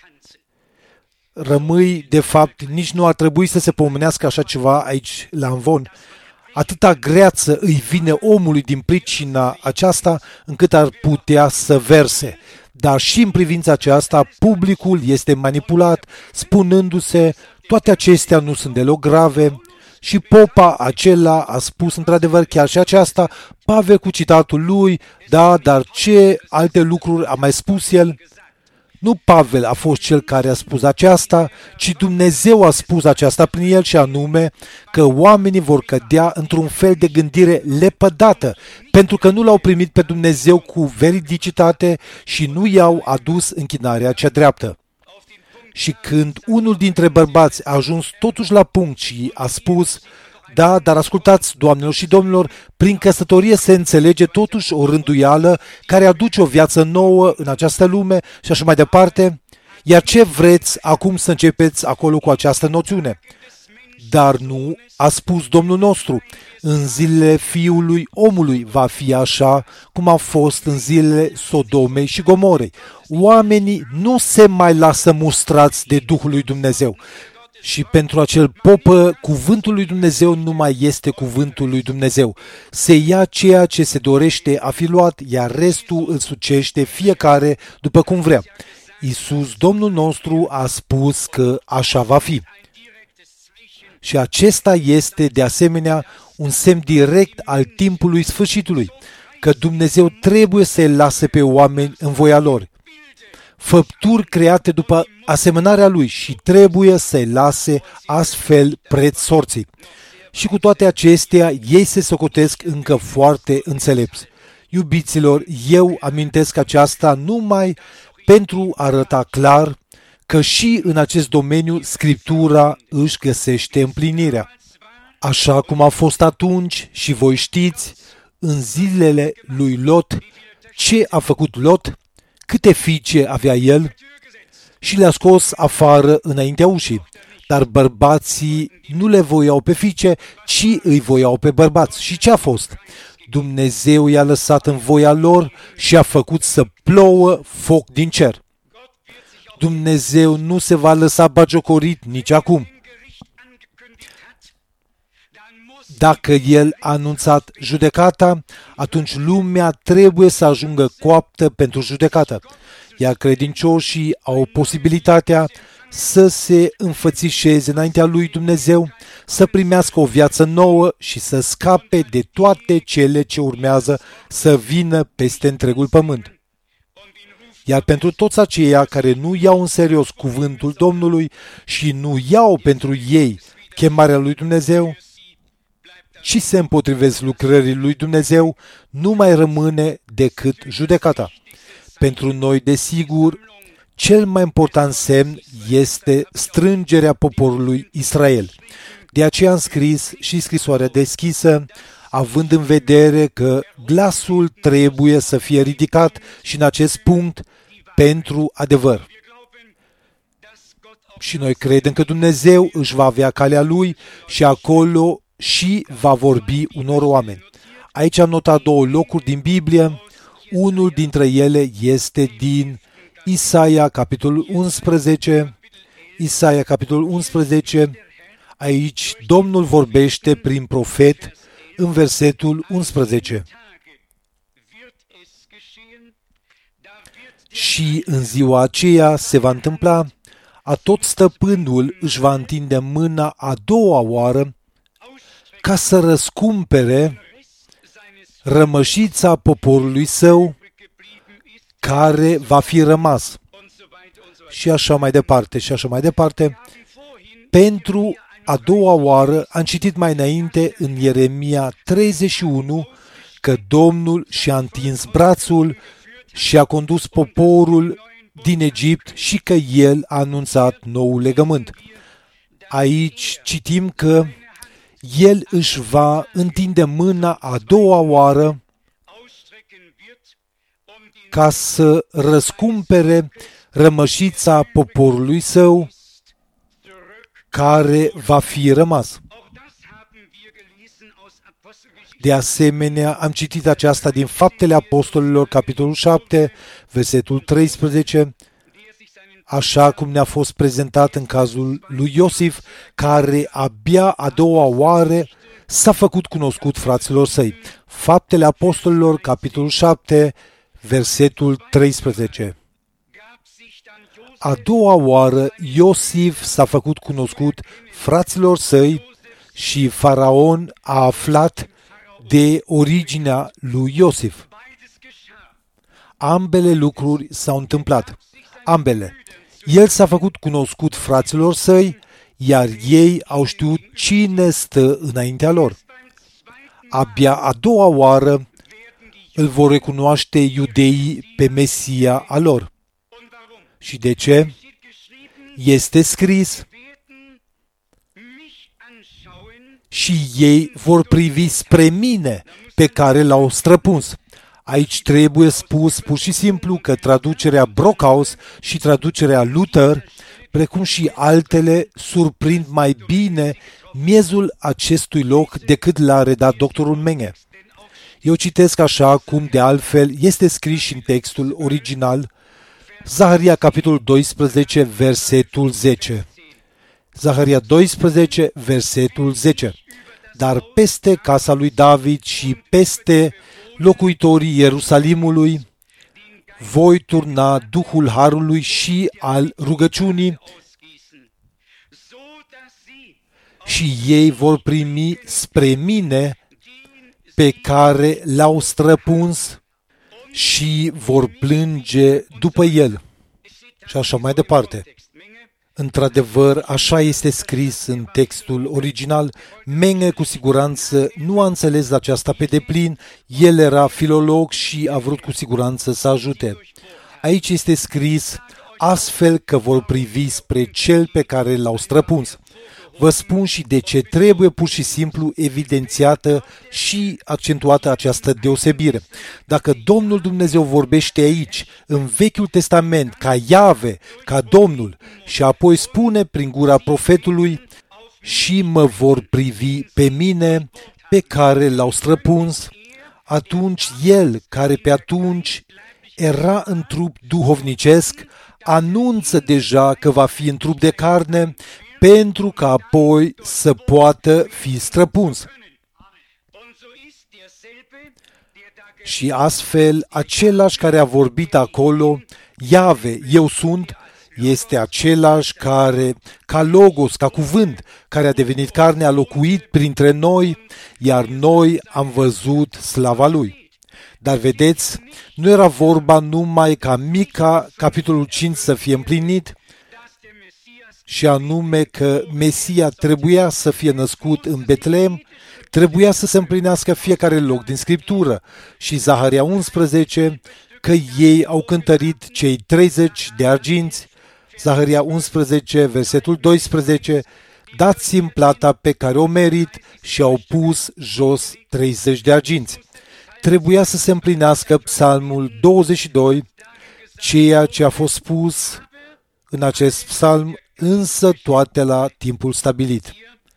Rămâi, de fapt, nici nu ar trebui să se pomenească așa ceva aici la Amvon. Atâta greață îi vine omului din pricina aceasta încât ar putea să verse. Dar și în privința aceasta, publicul este manipulat, spunându-se, toate acestea nu sunt deloc grave. Și popa acela a spus într-adevăr chiar și aceasta, Pavel cu citatul lui, da, dar ce alte lucruri a mai spus el? Nu Pavel a fost cel care a spus aceasta, ci Dumnezeu a spus aceasta prin el și anume că oamenii vor cădea într-un fel de gândire lepădată, pentru că nu l-au primit pe Dumnezeu cu veridicitate și nu i-au adus închinarea cea dreaptă. Și când unul dintre bărbați a ajuns totuși la punct și a spus, da, dar ascultați, doamnelor și domnilor, prin căsătorie se înțelege totuși o rânduială care aduce o viață nouă în această lume și așa mai departe, iar ce vreți acum să începeți acolo cu această noțiune? Dar nu, a spus Domnul nostru, în zilele Fiului Omului va fi așa cum a fost în zilele Sodomei și Gomorei. Oamenii nu se mai lasă mustrați de Duhul lui Dumnezeu. Și pentru acel popă, cuvântul lui Dumnezeu nu mai este cuvântul lui Dumnezeu. Se ia ceea ce se dorește a fi luat, iar restul îl sucește fiecare după cum vrea. Iisus, Domnul nostru, a spus că așa va fi. Și acesta este, de asemenea, un semn direct al timpului sfârșitului, că Dumnezeu trebuie să-i lase pe oameni în voia lor. Făpturi create după asemănarea lui și trebuie să-i lase astfel preț sorții. Și cu toate acestea, ei se socotesc încă foarte înțelepți. Iubiților, eu amintesc aceasta numai pentru a arăta clar că și în acest domeniu Scriptura își găsește împlinirea. Așa cum a fost atunci și voi știți, în zilele lui Lot, ce a făcut Lot, câte fiice avea el și le-a scos afară înaintea ușii. Dar bărbații nu le voiau pe fiice, ci îi voiau pe bărbați. Și ce a fost? Dumnezeu i-a lăsat în voia lor și a făcut să plouă foc din cer. Dumnezeu nu se va lăsa bagiocorit nici acum. Dacă El a anunțat judecata, atunci lumea trebuie să ajungă coaptă pentru judecată, iar credincioșii au posibilitatea să se înfățișeze înaintea lui Dumnezeu, să primească o viață nouă și să scape de toate cele ce urmează să vină peste întregul pământ. Iar pentru toți aceia care nu iau în serios cuvântul Domnului și nu iau pentru ei chemarea lui Dumnezeu și se împotrivesc lucrării lui Dumnezeu, nu mai rămâne decât judecata. Pentru noi, desigur, cel mai important semn este strângerea poporului Israel. De aceea am scris și scrisoarea deschisă, având în vedere că glasul trebuie să fie ridicat și în acest punct pentru adevăr. Și noi credem că Dumnezeu își va avea calea Lui și acolo și va vorbi unor oameni. Aici am notat două locuri din Biblie. Unul dintre ele este din Isaia, capitolul unsprezece. Isaia, capitolul unsprezece. Aici Domnul vorbește prin profet în versetul unsprezece. Și în ziua aceea se va întâmpla, a tot stăpânul își va întinde mâna a doua oară ca să răscumpere rămășița poporului său care va fi rămas. Și așa mai departe, și așa mai departe. Pentru a doua oară am citit mai înainte în Ieremia treizeci și unu că Domnul și-a întins brațul și a condus poporul din Egipt și că El a anunțat noul legământ. Aici citim că El își va întinde mâna a doua oară ca să răscumpere rămășița poporului său care va fi rămas. De asemenea, am citit aceasta din Faptele Apostolilor, capitolul șapte, versetul treisprezece, așa cum ne-a fost prezentat în cazul lui Iosif, care abia a doua oară s-a făcut cunoscut fraților săi. Faptele Apostolilor, capitolul șapte, versetul treisprezece. A doua oară Iosif s-a făcut cunoscut fraților săi și Faraon a aflat de originea lui Iosif. Ambele lucruri s-au întâmplat. Ambele. El s-a făcut cunoscut fraților săi, iar ei au știut cine stă înaintea lor. Abia a doua oară îl vor recunoaște iudeii pe Mesia a lor. Și de ce? Este scris: și ei vor privi spre mine pe care l-au străpuns. Aici trebuie spus pur și simplu că traducerea Brockhaus și traducerea Luther, precum și altele, surprind mai bine miezul acestui loc decât l-a redat doctorul Menge. Eu citesc așa cum de altfel este scris și în textul original, Zaharia, capitolul doisprezece, versetul zece. Zaharia doisprezece, versetul zece. Dar peste casa lui David și peste locuitorii Ierusalimului voi turna Duhul Harului și al rugăciunii și ei vor primi spre mine pe care l-au străpuns și vor plânge după el. Și așa mai departe. Într-adevăr, așa este scris în textul original. Menge cu siguranță nu a înțeles aceasta pe deplin, el era filolog și a vrut cu siguranță să ajute. Aici este scris astfel că vor privi spre cel pe care l-au străpuns. Vă spun și de ce trebuie pur și simplu evidențiată și accentuată această deosebire. Dacă Domnul Dumnezeu vorbește aici, în Vechiul Testament, ca Iave, ca Domnul, și apoi spune prin gura profetului, și mă vor privi pe mine, pe care l-au străpuns, atunci el, care pe atunci era în trup duhovnicesc, anunță deja că va fi în trup de carne, pentru că apoi să poată fi străpuns. Și astfel, același care a vorbit acolo, Iave, eu sunt, este același care, ca logos, ca cuvânt, care a devenit carne, a locuit printre noi, iar noi am văzut slava lui. Dar vedeți, nu era vorba numai ca Mica, capitolul cinci, să fie împlinit, și anume că Mesia trebuia să fie născut în Betlehem, trebuia să se împlinească fiecare loc din Scriptură, și Zaharia unsprezece, că ei au cântărit cei treizeci de arginți, Zaharia unsprezece, versetul doisprezece, dați-mi plata pe care o merit, și au pus jos treizeci de arginți. Trebuia să se împlinească Psalmul douăzeci și doi, ceea ce a fost spus în acest psalm, însă toate la timpul stabilit.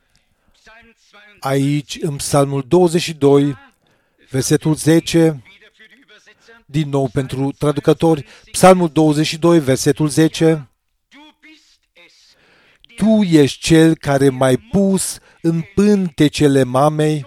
Aici, în Psalmul douăzeci și doi, versetul zece, din nou pentru traducători, Psalmul douăzeci și doi, versetul zece, Tu ești cel care m-ai pus în pântecele mamei,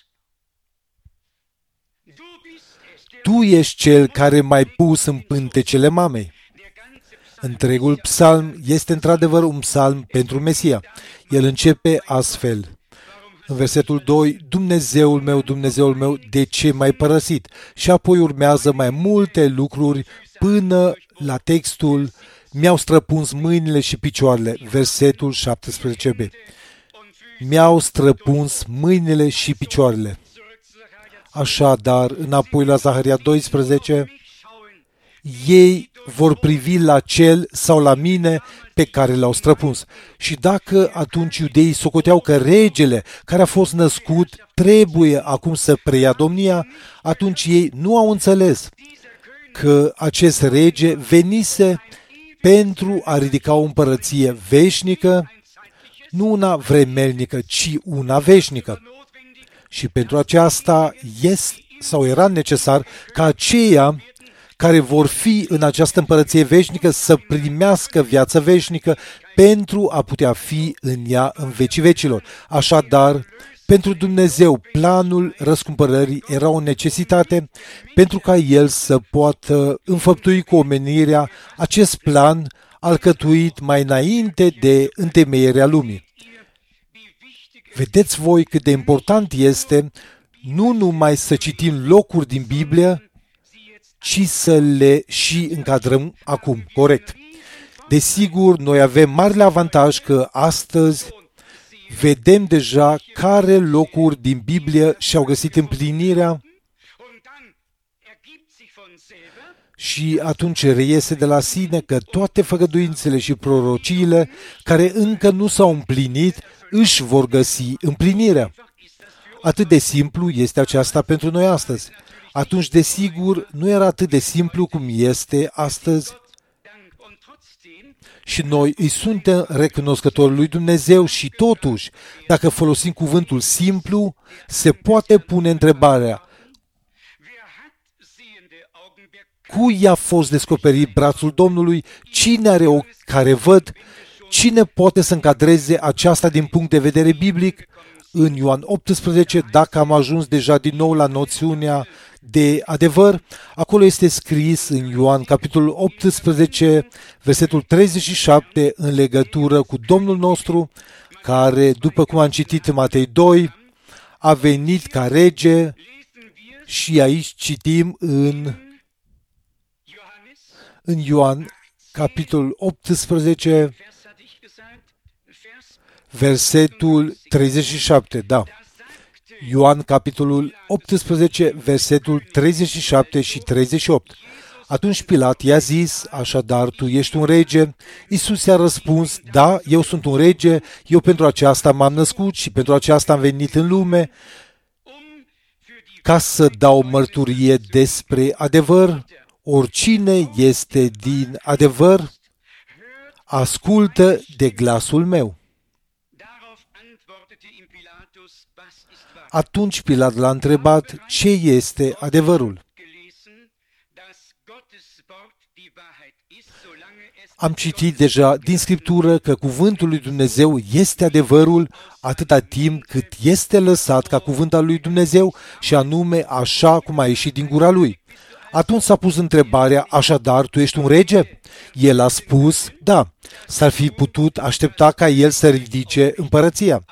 Tu ești cel care m-ai pus în pântecele mamei. Întregul psalm este într-adevăr un psalm pentru Mesia. El începe astfel. În versetul doi, Dumnezeul meu, Dumnezeul meu, de ce m-ai părăsit? Și apoi urmează mai multe lucruri până la textul mi-au străpuns mâinile și picioarele, versetul șaptesprezece b. Mi-au străpuns mâinile și picioarele. Așadar, înapoi la Zaharia doisprezece, ei vor privi la cel sau la mine pe care l-au străpuns. Și dacă atunci iudeii socoteau că regele care a fost născut trebuie acum să preia domnia, atunci ei nu au înțeles că acest rege venise pentru a ridica o împărăție veșnică, nu una vremelnică, ci una veșnică. Și pentru aceasta este sau era necesar ca aceia care vor fi în această împărăție veșnică să primească viață veșnică pentru a putea fi în ea în vecii vecilor. Așadar, pentru Dumnezeu, planul răscumpărării era o necesitate pentru ca El să poată înfăptui cu omenirea acest plan alcătuit mai înainte de întemeierea lumii. Vedeți voi cât de important este nu numai să citim locuri din Biblie, ci să le și încadrăm acum, corect. Desigur, noi avem marele avantaj că astăzi vedem deja care locuri din Biblie și-au găsit împlinirea și atunci reiese de la sine că toate făgăduințele și prorociile care încă nu s-au împlinit își vor găsi împlinirea. Atât de simplu este aceasta pentru noi astăzi. Atunci, desigur, nu era atât de simplu cum este astăzi. Și noi îi suntem recunoscători lui Dumnezeu și totuși, dacă folosim cuvântul simplu, se poate pune întrebarea: cui a fost descoperit brațul Domnului? Cine are ochi care văd? Cine poate să încadreze aceasta din punct de vedere biblic? În Ioan optsprezece, dacă am ajuns deja din nou la noțiunea de adevăr, acolo este scris în Ioan, capitolul optsprezece, versetul treizeci și șapte, în legătură cu Domnul nostru, care, după cum am citit în Matei doi, a venit ca rege, și aici citim în, în Ioan, capitolul optsprezece, versetul treizeci și șapte, da. Ioan, capitolul optsprezece, versetul treizeci și șapte și treizeci și opt. Atunci Pilat i-a zis, așadar, tu ești un rege? Iisus i-a răspuns, da, eu sunt un rege, eu pentru aceasta m-am născut și pentru aceasta am venit în lume, ca să dau mărturie despre adevăr. Oricine este din adevăr, ascultă de glasul meu. Atunci Pilat l-a întrebat, ce este adevărul? Am citit deja din Scriptură că cuvântul lui Dumnezeu este adevărul atâta timp cât este lăsat ca cuvânt al lui Dumnezeu și anume așa cum a ieșit din gura lui. Atunci s-a pus întrebarea, așadar, tu ești un rege? El a spus, da, s-ar fi putut aștepta ca el să ridice împărăția.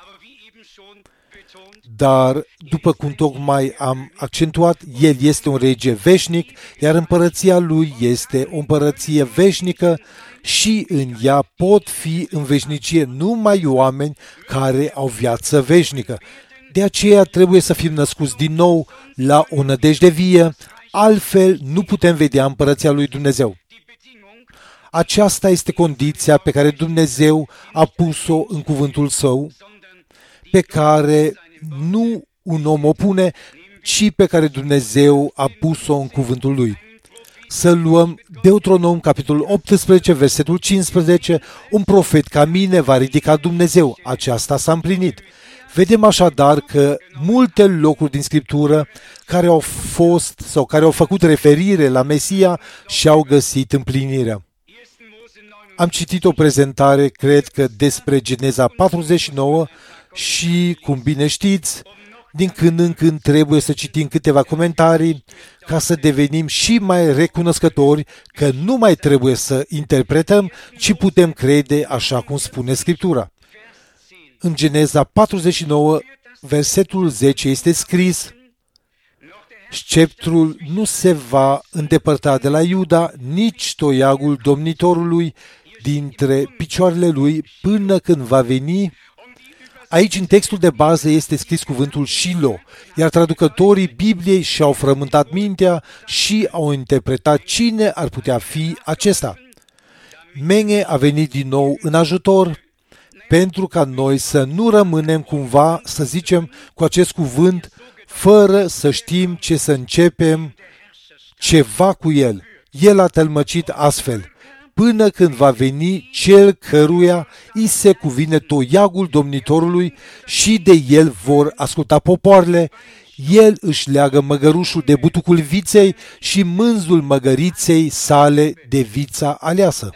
Dar, după cum tocmai am accentuat, el este un rege veșnic, iar împărăția lui este o împărăție veșnică și în ea pot fi în veșnicie numai oameni care au viață veșnică. De aceea trebuie să fim născuți din nou la o nădejde vie, altfel nu putem vedea împărăția lui Dumnezeu. Aceasta este condiția pe care Dumnezeu a pus-o în cuvântul său, pe care nu un om o pune, ci pe care Dumnezeu a pus-o în cuvântul lui. Să luăm Deuteronom, capitolul optsprezece, versetul cincisprezece, un profet ca mine va ridica Dumnezeu. Aceasta s-a împlinit. Vedem așadar că multe locuri din Scriptură care au fost sau care au făcut referire la Mesia și-au găsit împlinirea. Am citit o prezentare, cred că despre Geneza patruzeci și nouă și, cum bine știți, din când în când trebuie să citim câteva comentarii ca să devenim și mai recunoscători că nu mai trebuie să interpretăm, ci putem crede așa cum spune Scriptura. În Geneza patruzeci și nouă, versetul zece este scris, sceptrul nu se va îndepărta de la Iuda, nici toiagul domnitorului dintre picioarele lui, până când va veni. Aici, în textul de bază, este scris cuvântul Shilo, iar traducătorii Bibliei și-au frământat mintea și au interpretat cine ar putea fi acesta. Menge a venit din nou în ajutor pentru ca noi să nu rămânem cumva, să zicem, cu acest cuvânt, fără să știm ce să începem ceva cu el. El a tălmăcit astfel, până când va veni cel căruia îi se cuvine toiagul domnitorului și de el vor asculta popoarele, el își leagă măgărușul de butucul viței și mânzul măgăriței sale de vița aleasă.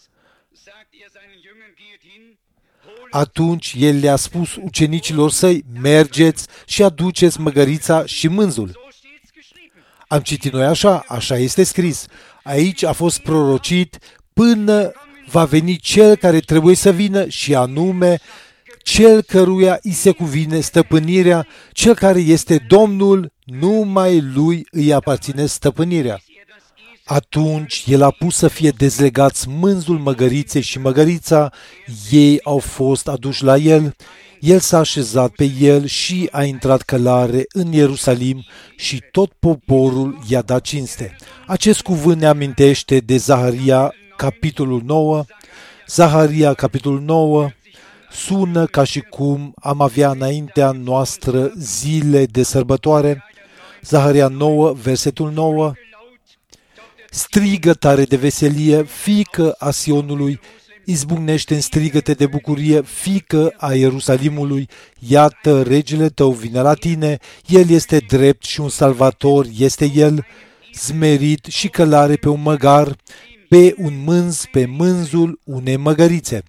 Atunci el le-a spus ucenicilor săi, mergeți și aduceți măgărița și mânzul. Am citit noi așa, așa este scris. Aici a fost prorocit până va veni cel care trebuie să vină și anume cel căruia îi se cuvine stăpânirea, cel care este Domnul, numai lui îi aparține stăpânirea. Atunci el a pus să fie dezlegați mânzul măgăriței și măgărița, ei au fost aduși la el, el s-a așezat pe el și a intrat călare în Ierusalim și tot poporul i-a dat cinste. Acest cuvânt ne amintește de Zaharia, capitolul nouă. Zaharia, capitolul nouă, sună ca și cum am avea înaintea noastră zile de sărbătoare. Zaharia nouă, versetul nouă. Strigă tare de veselie, fiică a Sionului, izbucnește în strigăte de bucurie, fiică a Ierusalimului, iată, regele tău vine la tine, el este drept și un salvator este el, zmerit și călare pe un măgar, pe un mânz, pe mânzul unei măgărițe.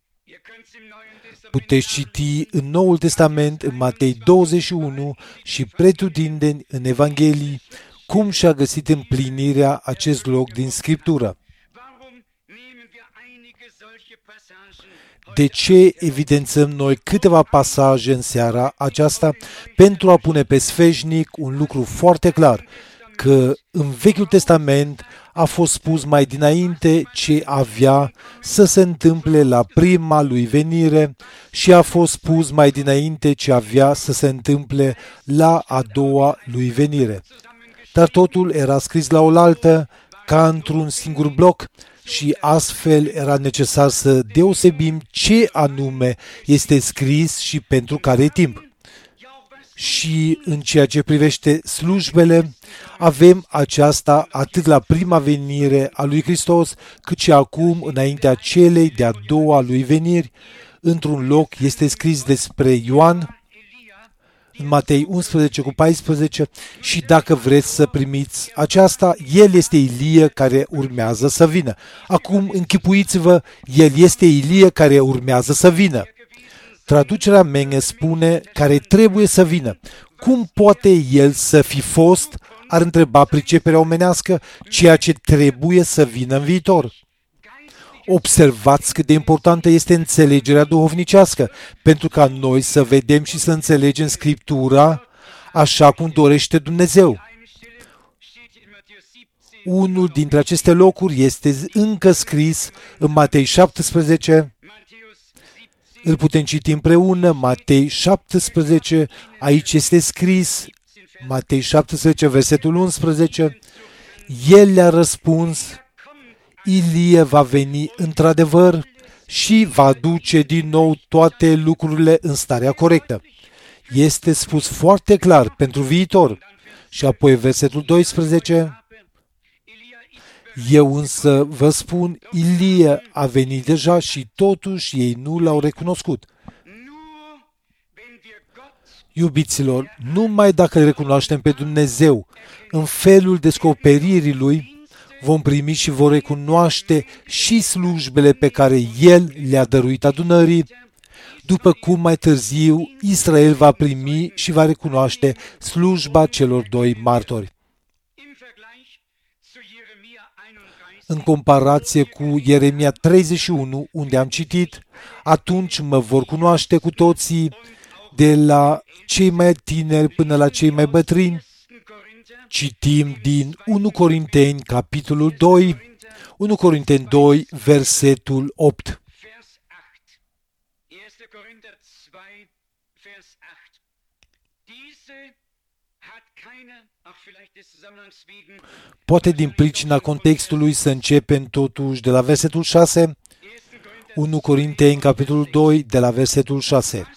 Puteți citi în Noul Testament, în Matei douăzeci și unu și pretutindeni în Evanghelii, cum și-a găsit împlinirea acest loc din Scriptură. De ce evidențăm noi câteva pasaje în seara aceasta? Pentru a pune pe sfeșnic un lucru foarte clar, că în Vechiul Testament a fost spus mai dinainte ce avea să se întâmple la prima lui venire și a fost spus mai dinainte ce avea să se întâmple la a doua lui venire. Dar totul era scris la oaltă, ca într-un singur bloc, și astfel era necesar să deosebim ce anume este scris și pentru care timp. Și în ceea ce privește slujbele, avem aceasta atât la prima venire a lui Hristos, cât și acum înaintea celei de-a doua lui veniri. Într-un loc este scris despre Ioan, în Matei unsprezece cu paisprezece, și dacă vreți să primiți aceasta, el este Ilie care urmează să vină. Acum închipuiți-vă, el este Ilie care urmează să vină. Traducerea Menge spune care trebuie să vină. Cum poate el să fi fost, ar întreba priceperea omenească, ceea ce trebuie să vină în viitor. Observați cât de importantă este înțelegerea duhovnicească, pentru ca noi să vedem și să înțelegem Scriptura așa cum dorește Dumnezeu. Unul dintre aceste locuri este încă scris în Matei șaptesprezece. Îl putem citi împreună, Matei șaptesprezece, aici este scris, Matei șaptesprezece, versetul unsprezece, el le-a răspuns, Ilie va veni într-adevăr și va duce din nou toate lucrurile în starea corectă. Este spus foarte clar pentru viitor. Și apoi versetul doisprezece, eu însă vă spun, Ilie a venit deja și totuși ei nu l-au recunoscut. Iubiților, numai dacă îl recunoaștem pe Dumnezeu în felul descoperirii Lui, vom primi și vor recunoaște și slujbele pe care El le-a dăruit adunării, după cum mai târziu Israel va primi și va recunoaște slujba celor doi martori. În comparație cu Ieremia treizeci și unu, unde am citit, atunci mă vor cunoaște cu toții, de la cei mai tineri până la cei mai bătrâni. Citim din unu Corinteni, capitolul doi, unu Corinteni doi, versetul opt. Poate din pricina contextului să începem totuși de la versetul șase, unu Corinteni, capitolul doi, de la versetul șase.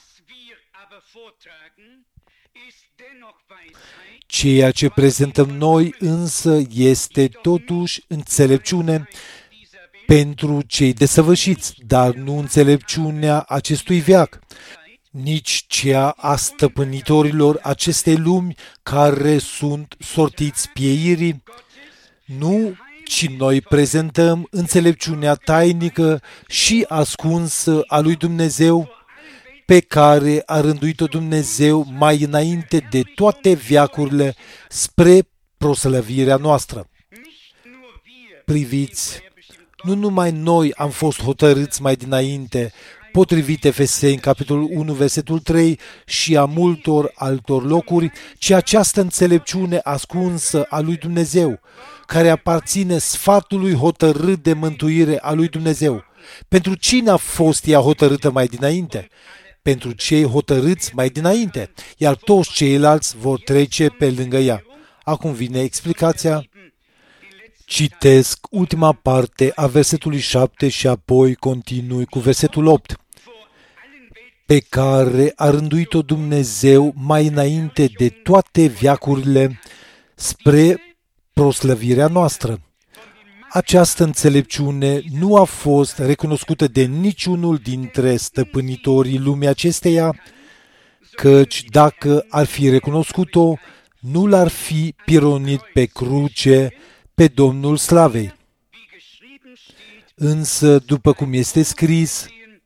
Ceea ce prezentăm noi însă este totuși înțelepciune pentru cei desăvârșiți, dar nu înțelepciunea acestui veac, nici cea a stăpânitorilor acestei lumi care sunt sortiți pieirii, nu, ci noi prezentăm înțelepciunea tainică și ascunsă a lui Dumnezeu, pe care a rânduit-o Dumnezeu mai înainte de toate veacurile spre proslăvirea noastră. Priviți, nu numai noi am fost hotărâți mai dinainte, potrivit Efeseni, capitolul unu, versetul trei, și a multor altor locuri, ci această înțelepciune ascunsă a lui Dumnezeu, care aparține sfatului hotărât de mântuire a lui Dumnezeu. Pentru cine a fost ea hotărâtă mai dinainte? Pentru cei hotărâți mai dinainte, iar toți ceilalți vor trece pe lângă ea. Acum vine explicația. Citesc ultima parte a versetului șapte și apoi continui cu versetul opt. Pe care a rânduit-o Dumnezeu mai înainte de toate veacurile spre proslăvirea noastră. Această înțelepciune nu a fost recunoscută de niciunul dintre stăpânitorii lumii acesteia, căci dacă ar fi recunoscut-o, nu l-ar fi pironit pe cruce pe Domnul Slavei. Însă, după cum este scris,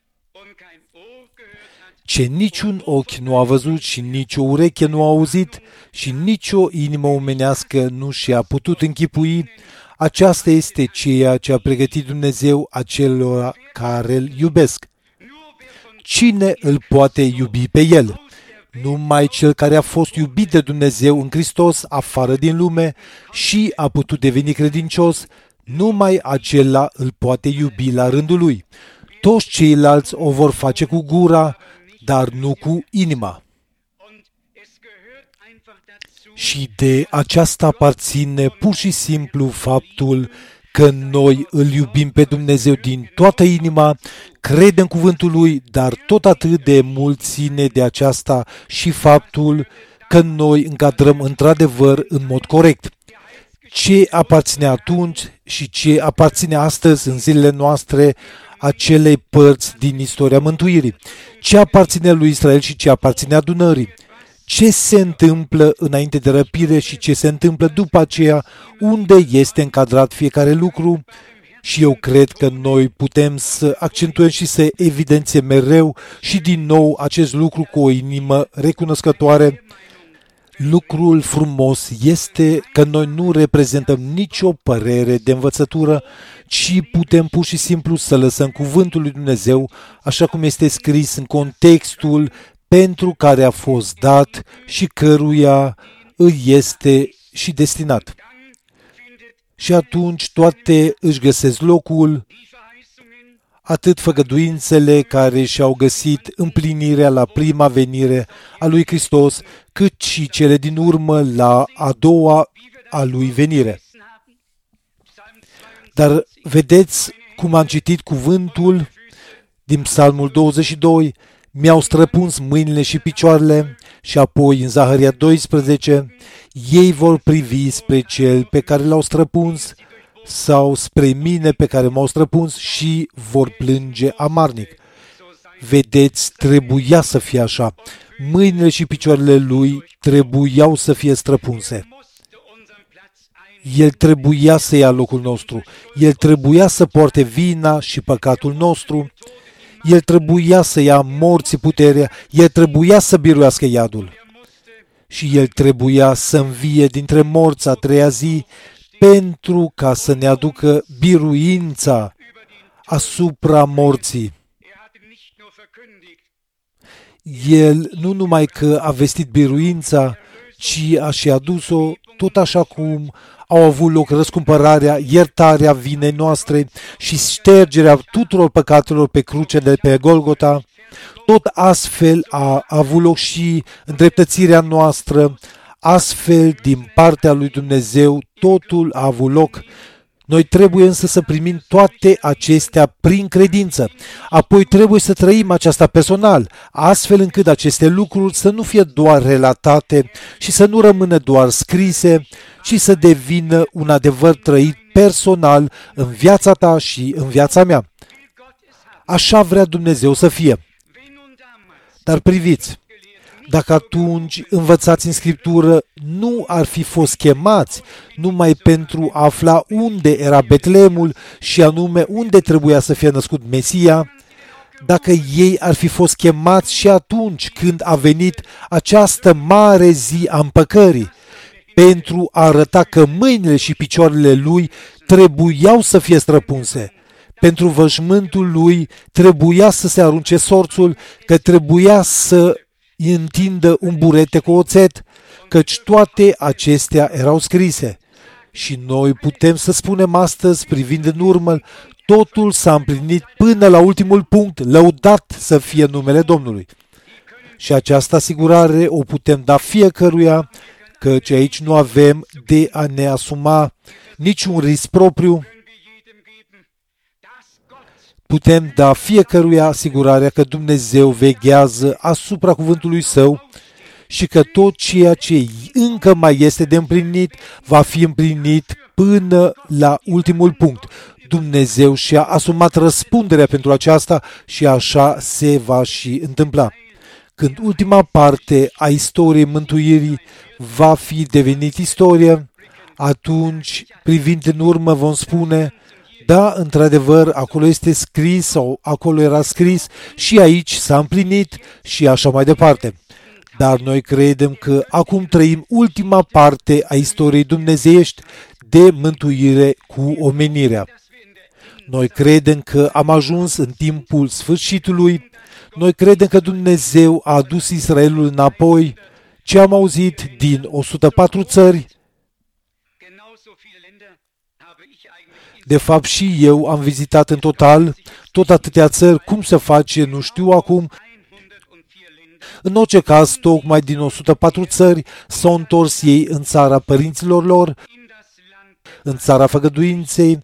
ce niciun ochi nu a văzut și nici o ureche nu a auzit și nici o inimă omenească nu și-a putut închipui, aceasta este ceea ce a pregătit Dumnezeu acelora care îl iubesc. Cine îl poate iubi pe El? Numai cel care a fost iubit de Dumnezeu în Hristos afară din lume și a putut deveni credincios, numai acela îl poate iubi la rândul lui. Toți ceilalți o vor face cu gura, dar nu cu inima. Și de aceasta aparține pur și simplu faptul că noi îl iubim pe Dumnezeu din toată inima, credem cuvântul Lui, dar tot atât de mult ține de aceasta și faptul că noi încadrăm într-adevăr în mod corect. Ce aparține atunci și ce aparține astăzi în zilele noastre acelei părți din istoria mântuirii? Ce aparține lui Israel și ce aparține adunării? Ce se întâmplă înainte de răpire și ce se întâmplă după aceea, unde este încadrat fiecare lucru? Și eu cred că noi putem să accentuăm și să evidențiem mereu și din nou acest lucru cu o inimă recunoscătoare. Lucrul frumos este că noi nu reprezentăm nicio părere de învățătură, ci putem pur și simplu să lăsăm cuvântul lui Dumnezeu, așa cum este scris în contextul pentru care a fost dat și căruia îi este și destinat. Și atunci toate își găsesc locul, atât făgăduințele care și-au găsit împlinirea la prima venire a lui Hristos, cât și cele din urmă la a doua a lui venire. Dar vedeți cum am citit cuvântul din Psalmul douăzeci și doi, mi-au străpuns mâinile și picioarele, și apoi în Zaharia doisprezece, ei vor privi spre cel pe care l-au străpuns sau spre mine pe care m-au străpuns și vor plânge amarnic. Vedeți, trebuia să fie așa. Mâinile și picioarele lui trebuiau să fie străpunse. El trebuia să ia locul nostru. El trebuia să poarte vina și păcatul nostru. El trebuia să ia morții puterea. El trebuia să biruiască iadul. Și El trebuia să învie dintre morți a treia zi pentru ca să ne aducă biruința asupra morții. El nu numai că a vestit biruința, ci a și adus-o tot așa cum au avut loc răscumpărarea, iertarea vinei noastre și ștergerea tuturor păcatelor pe cruce de pe Golgota. Tot astfel a avut loc și îndreptățirea noastră, astfel din partea lui Dumnezeu totul a avut loc. Noi trebuie însă să primim toate acestea prin credință. Apoi trebuie să trăim aceasta personal, astfel încât aceste lucruri să nu fie doar relatate și să nu rămână doar scrise, ci să devină un adevăr trăit personal în viața ta și în viața mea. Așa vrea Dumnezeu să fie. Dar priviți, dacă atunci învățați în Scriptură nu ar fi fost chemați numai pentru a afla unde era Betleemul și anume unde trebuia să fie născut Mesia, dacă ei ar fi fost chemați și atunci când a venit această mare zi a împăcării, pentru a arăta că mâinile și picioarele lui trebuiau să fie străpunse, pentru vășmântul lui trebuia să se arunce sorțul, că trebuia să întindă un burete cu oțet, căci toate acestea erau scrise. Și noi putem să spunem astăzi, privind în urmă, totul s-a împlinit până la ultimul punct, lăudat să fie numele Domnului. Și această asigurare o putem da fiecăruia, căci aici nu avem de a ne asuma niciun risc propriu. Putem da fiecăruia asigurarea că Dumnezeu veghează asupra cuvântului Său și că tot ceea ce încă mai este de împlinit va fi împlinit până la ultimul punct. Dumnezeu și-a asumat răspunderea pentru aceasta și așa se va și întâmpla. Când ultima parte a istoriei mântuirii va fi devenit istorie, atunci, privind în urmă, vom spune: da, într-adevăr, acolo este scris sau acolo era scris și aici s-a împlinit și așa mai departe. Dar noi credem că acum trăim ultima parte a istoriei dumnezeiești de mântuire cu omenirea. Noi credem că am ajuns în timpul sfârșitului. Noi credem că Dumnezeu a adus Israelul înapoi. Ce am auzit din o sută patru țări? De fapt și eu am vizitat în total tot atâtea țări. Cum se face, nu știu acum. În orice caz, tocmai din o sută patru țări s-au întors ei în țara părinților lor, în țara făgăduinței,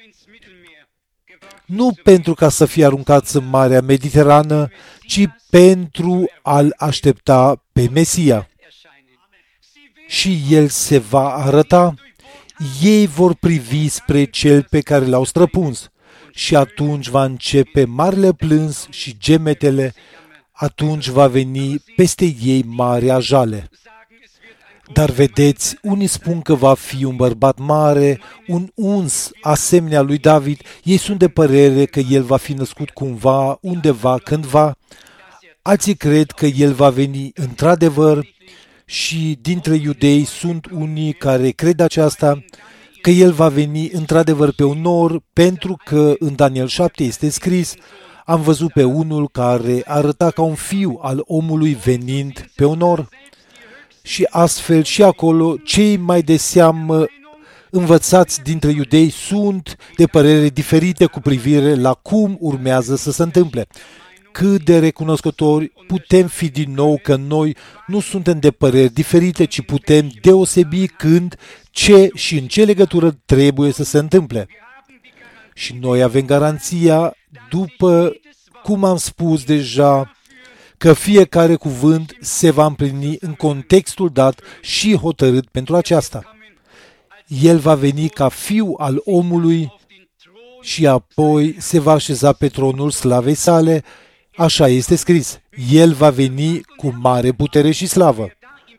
nu pentru ca să fie aruncați în Marea Mediterană, ci pentru a-L aștepta pe Mesia. Și El se va arăta, ei vor privi spre Cel pe care L-au străpuns și atunci va începe marele plâns și gemetele, atunci va veni peste ei marea jale. Dar vedeți, unii spun că va fi un bărbat mare, un uns asemenea lui David. Ei sunt de părere că el va fi născut cumva, undeva, cândva. Alții cred că el va veni într-adevăr și dintre iudei sunt unii care cred aceasta, că el va veni într-adevăr pe un nor, pentru că în Daniel șapte este scris: am văzut pe unul care arăta ca un fiu al omului venind pe un nor. Și astfel și acolo cei mai de seamă învățați dintre iudei sunt de părere diferite cu privire la cum urmează să se întâmple. Cât de recunoscători putem fi din nou că noi nu suntem de păreri diferite, ci putem deosebi când, ce și în ce legătură trebuie să se întâmple. Și noi avem garanția, după cum am spus deja, că fiecare cuvânt se va împlini în contextul dat și hotărât pentru aceasta. El va veni ca fiu al omului și apoi se va așeza pe tronul slavei sale, așa este scris. El va veni cu mare putere și slavă.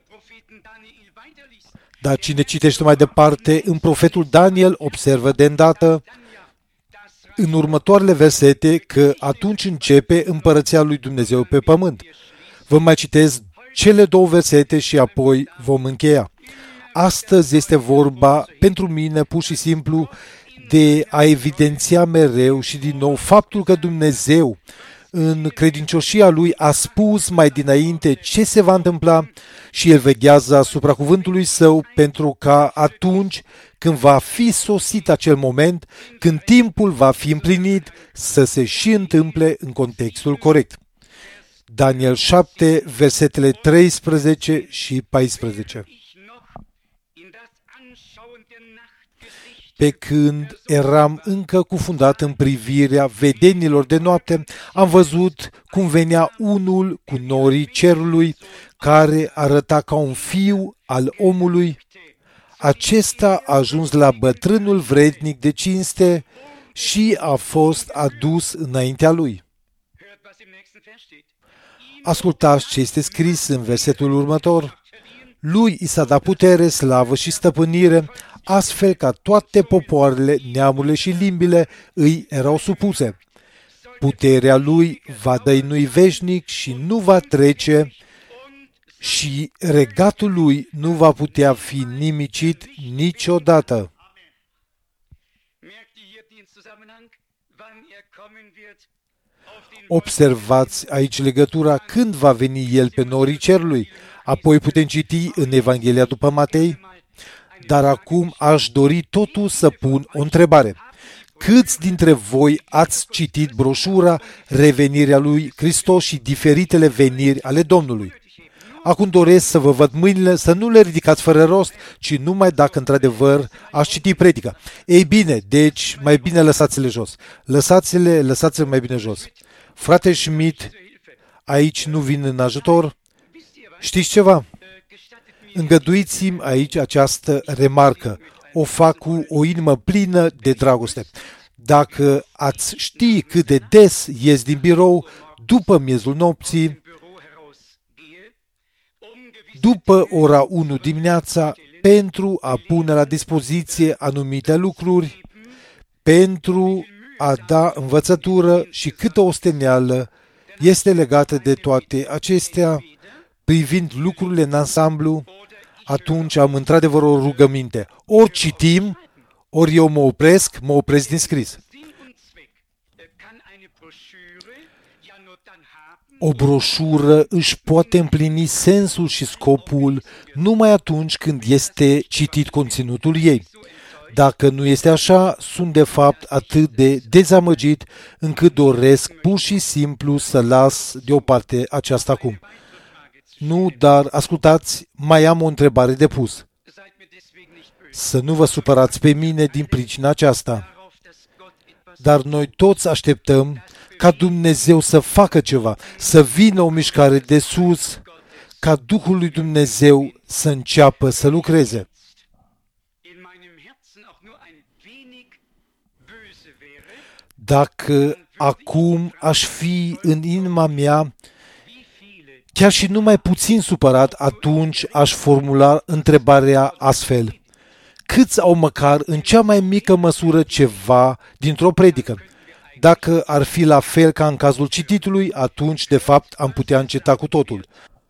Dar cine citește mai departe, în profetul Daniel observă de îndată în următoarele versete că atunci începe împărăția lui Dumnezeu pe pământ. Vă mai citesc cele două versete și apoi vom încheia. Astăzi este vorba pentru mine pur și simplu de a evidenția mereu și din nou faptul că Dumnezeu în credincioșia Lui a spus mai dinainte ce se va întâmpla și El veghează asupra cuvântului Său pentru ca atunci când va fi sosit acel moment, când timpul va fi împlinit, să se și întâmple în contextul corect. Daniel șapte, versetele treisprezece și paisprezece. Pe când eram încă cufundat în privirea vedenilor de noapte, am văzut cum venea unul cu norii cerului, care arăta ca un fiu al omului. Acesta a ajuns la bătrânul vrednic de cinste și a fost adus înaintea lui. Ascultați ce este scris în versetul următor. Lui i s-a dat putere, slavă și stăpânire, astfel ca toate popoarele, neamurile și limbile îi erau supuse. Puterea lui va dăinui veșnic și nu va trece și regatul lui nu va putea fi nimicit niciodată. Observați aici legătura când va veni el pe norii cerului. Apoi putem citi în Evanghelia după Matei. Dar acum aș dori totuși să pun o întrebare. Câți dintre voi ați citit broșura Revenirea lui Hristos și diferitele veniri ale Domnului? Acum doresc să vă văd mâinile, să nu le ridicați fără rost, ci numai dacă într-adevăr aș citi predica. Ei bine, deci mai bine lăsați-le jos. Lăsați-le, lăsați-le mai bine jos. Frate Schmidt, aici nu vin în ajutor. Știți ceva? Îngăduiți-mi aici această remarcă. O fac cu o inimă plină de dragoste. Dacă ați ști cât de des ies din birou după miezul nopții, după ora unu dimineața, pentru a pune la dispoziție anumite lucruri, pentru a da învățătură și câtă osteneală este legată de toate acestea, privind lucrurile în ansamblu, atunci am într-adevăr o rugăminte. Ori citim, ori eu mă opresc, mă opresc din scris. O broșură își poate împlini sensul și scopul numai atunci când este citit conținutul ei. Dacă nu este așa, sunt de fapt atât de dezamăgit încât doresc pur și simplu să las deoparte aceasta acum. Nu, dar ascultați, mai am o întrebare de pus. Să nu vă supărați pe mine din pricina aceasta. Dar noi toți așteptăm ca Dumnezeu să facă ceva, să vină o mișcare de sus, ca Duhul lui Dumnezeu să înceapă să lucreze. Dacă acum aș fi în inima mea chiar și numai puțin supărat, atunci aș formula întrebarea astfel. Câți au măcar în cea mai mică măsură ceva dintr-o predică? Dacă ar fi la fel ca în cazul cititului, atunci, de fapt, am putea înceta cu totul.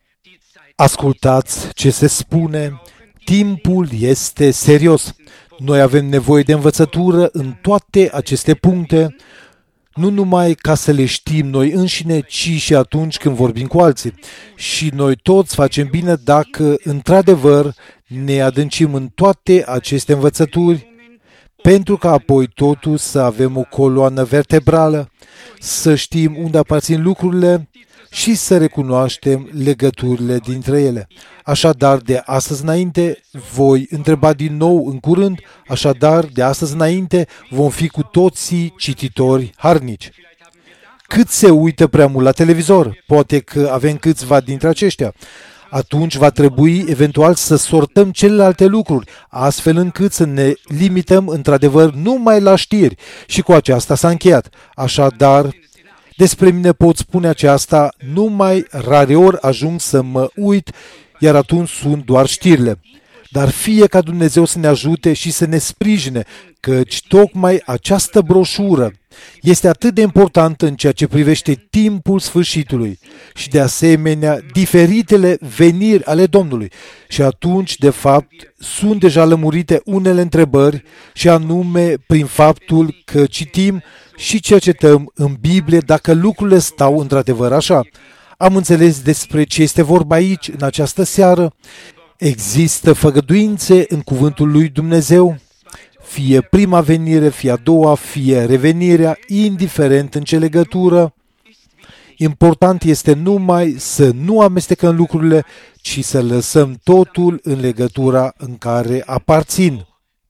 Ascultați ce se spune. Timpul este serios. Noi avem nevoie de învățătură în toate aceste puncte, nu numai ca să le știm noi înșine, ci și atunci când vorbim cu alții. Și noi toți facem bine dacă, într-adevăr, ne adâncim în toate aceste învățături, pentru că apoi totuși să avem o coloană vertebrală, să știm unde aparțin lucrurile și să recunoaștem legăturile dintre ele. Așadar, de astăzi înainte, voi întreba din nou în curând, așadar, de astăzi înainte, vom fi cu toții cititori harnici. Cât se uită prea mult la televizor? Poate că avem câțiva dintre aceștia. Atunci va trebui eventual să sortăm celelalte lucruri, astfel încât să ne limităm într-adevăr numai la știri. Și cu aceasta s-a încheiat. Așadar, despre mine pot spune aceasta, numai rareori ajung să mă uit, iar atunci sunt doar știrile. Dar fie ca Dumnezeu să ne ajute și să ne sprijine, căci tocmai această broșură este atât de importantă în ceea ce privește timpul sfârșitului și de asemenea diferitele veniri ale Domnului. Și atunci, de fapt, sunt deja lămurite unele întrebări și anume prin faptul că citim și cercetăm în Biblie dacă lucrurile stau într-adevăr așa. Am înțeles despre ce este vorba aici în această seară. Există făgăduințe în cuvântul lui Dumnezeu, fie prima venire, fie a doua, fie revenirea, indiferent în ce legătură. Important este numai să nu amestecăm lucrurile, ci să lăsăm totul în legătura în care aparțin.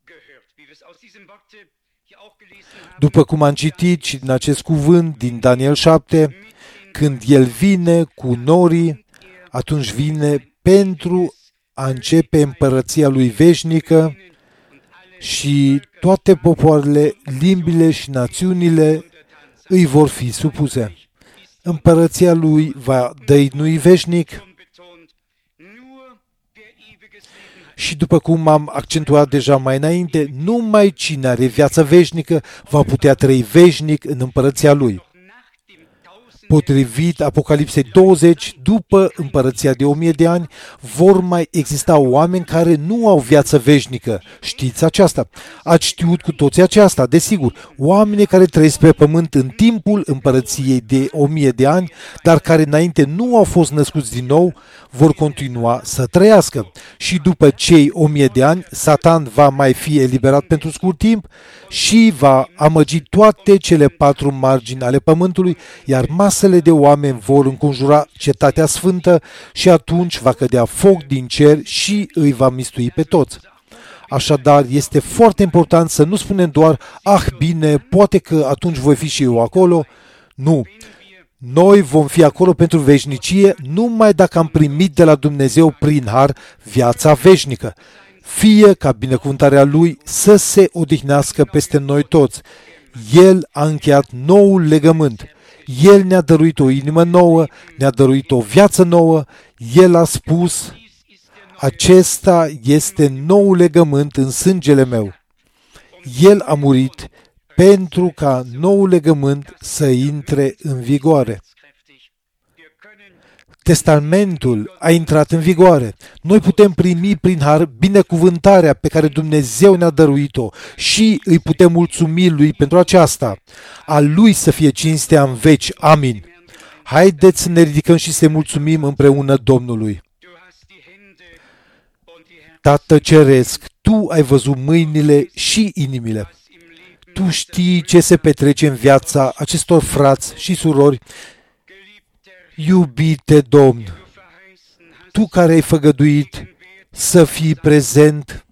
După cum am citit și din acest cuvânt din Daniel șapte, când El vine cu norii, atunci vine pentru a începe împărăția lui veșnică și toate popoarele, limbile și națiunile îi vor fi supuse. Împărăția lui va dăinui veșnic și după cum am accentuat deja mai înainte, numai cine are viață veșnică va putea trăi veșnic în împărăția lui. Potrivit Apocalipsei douăzeci, după împărăția de o mie de ani, vor mai exista oameni care nu au viață veșnică. Știți aceasta? Ați știut cu toții aceasta, desigur. Oamenii care trăiesc pe pământ în timpul împărăției de o mie de ani, dar care înainte nu au fost născuți din nou, vor continua să trăiască. Și după cei o mie de ani, Satan va mai fi eliberat pentru scurt timp și va amăgi toate cele patru margini ale pământului, iar masele de oameni vor înconjura cetatea sfântă și atunci va cădea foc din cer și îi va mistui pe toți. Așadar, este foarte important să nu spunem doar, ah, bine, poate că atunci voi fi și eu acolo. Nu. Noi vom fi acolo pentru veșnicie numai dacă am primit de la Dumnezeu prin har viața veșnică. Fie ca binecuvântarea Lui să se odihnească peste noi toți. El a încheiat noul legământ. El ne-a dăruit o inimă nouă, ne-a dăruit o viață nouă. El a spus, acesta este noul legământ în sângele meu. El a murit pentru ca noul legământ să intre în vigoare. Testamentul a intrat în vigoare. Noi putem primi prin har binecuvântarea pe care Dumnezeu ne-a dăruit-o și îi putem mulțumi Lui pentru aceasta. A Lui să fie cinstea în veci. Amin. Haideți să ne ridicăm și să mulțumim împreună Domnului. Tată Ceresc, Tu ai văzut mâinile și inimile. Tu știi ce se petrece în viața acestor frați și surori. Iubite Domn, Tu care ai făgăduit să fii prezent,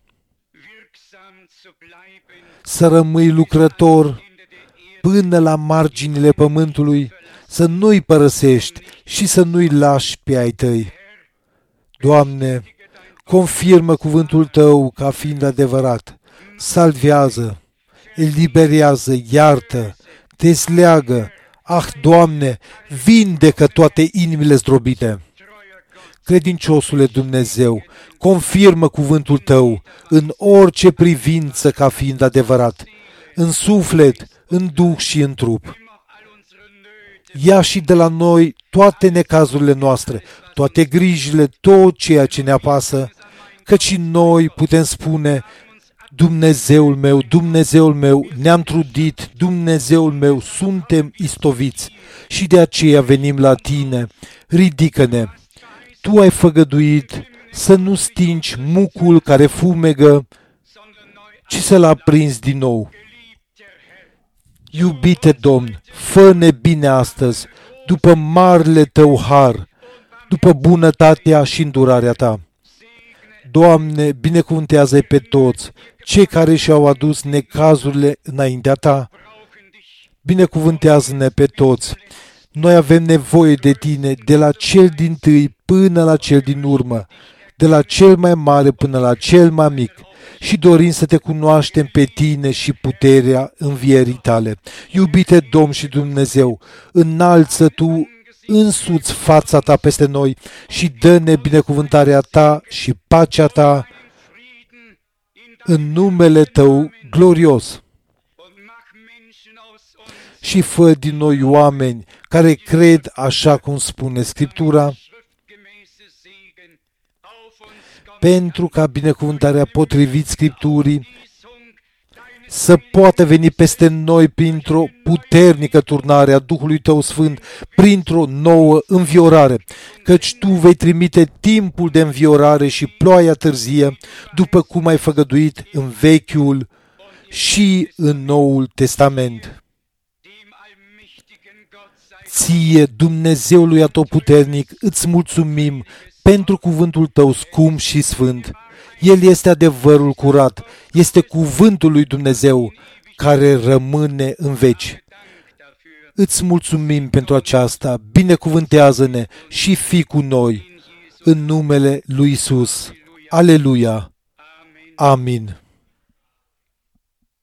să rămâi lucrător până la marginile pământului, să nu-i părăsești și să nu-i lași pe ai Tăi. Doamne, confirmă cuvântul Tău ca fiind adevărat, salvează, eliberează, iartă, dezleagă. Ah, Doamne, vindecă toate inimile zdrobite. Credinciosule Dumnezeu, confirmă cuvântul Tău în orice privință ca fiind adevărat, în suflet, în duh și în trup. Ia și de la noi toate necazurile noastre, toate grijile, tot ceea ce ne apasă, căci noi putem spune: Dumnezeul meu, Dumnezeul meu, ne-am trudit, Dumnezeul meu, suntem istoviți și de aceea venim la Tine. Ridică-ne! Tu ai făgăduit să nu stingi mucul care fumegă, ci să-l aprinzi din nou. Iubite Domn, fă-ne bine astăzi, după marele Tău har, după bunătatea și îndurarea Ta. Doamne, binecuvântează-i pe toți cei care și-au adus necazurile înaintea Ta. Binecuvântează-ne pe toți. Noi avem nevoie de Tine, de la cel dintâi până la cel din urmă, de la cel mai mare până la cel mai mic, și dorim să Te cunoaștem pe Tine și puterea învierii Tale. Iubite Domn și Dumnezeu, înalță Tu însuți fața Ta peste noi și dă-ne binecuvântarea Ta și pacea Ta în numele Tău glorios. Și fă din noi oameni care cred așa cum spune Scriptura, pentru ca binecuvântarea potrivit Scripturii să poată veni peste noi printr-o puternică turnare a Duhului Tău Sfânt, printr-o nouă înviorare, căci Tu vei trimite timpul de înviorare și ploaia târzie, după cum ai făgăduit în Vechiul și în Noul Testament. Ție, Dumnezeului Atotputernic, îți mulțumim pentru cuvântul Tău scump și sfânt. El este adevărul curat, este cuvântul lui Dumnezeu care rămâne în veci. Îți mulțumim pentru aceasta, binecuvântează-ne și fii cu noi, în numele lui Isus. Aleluia! Amin!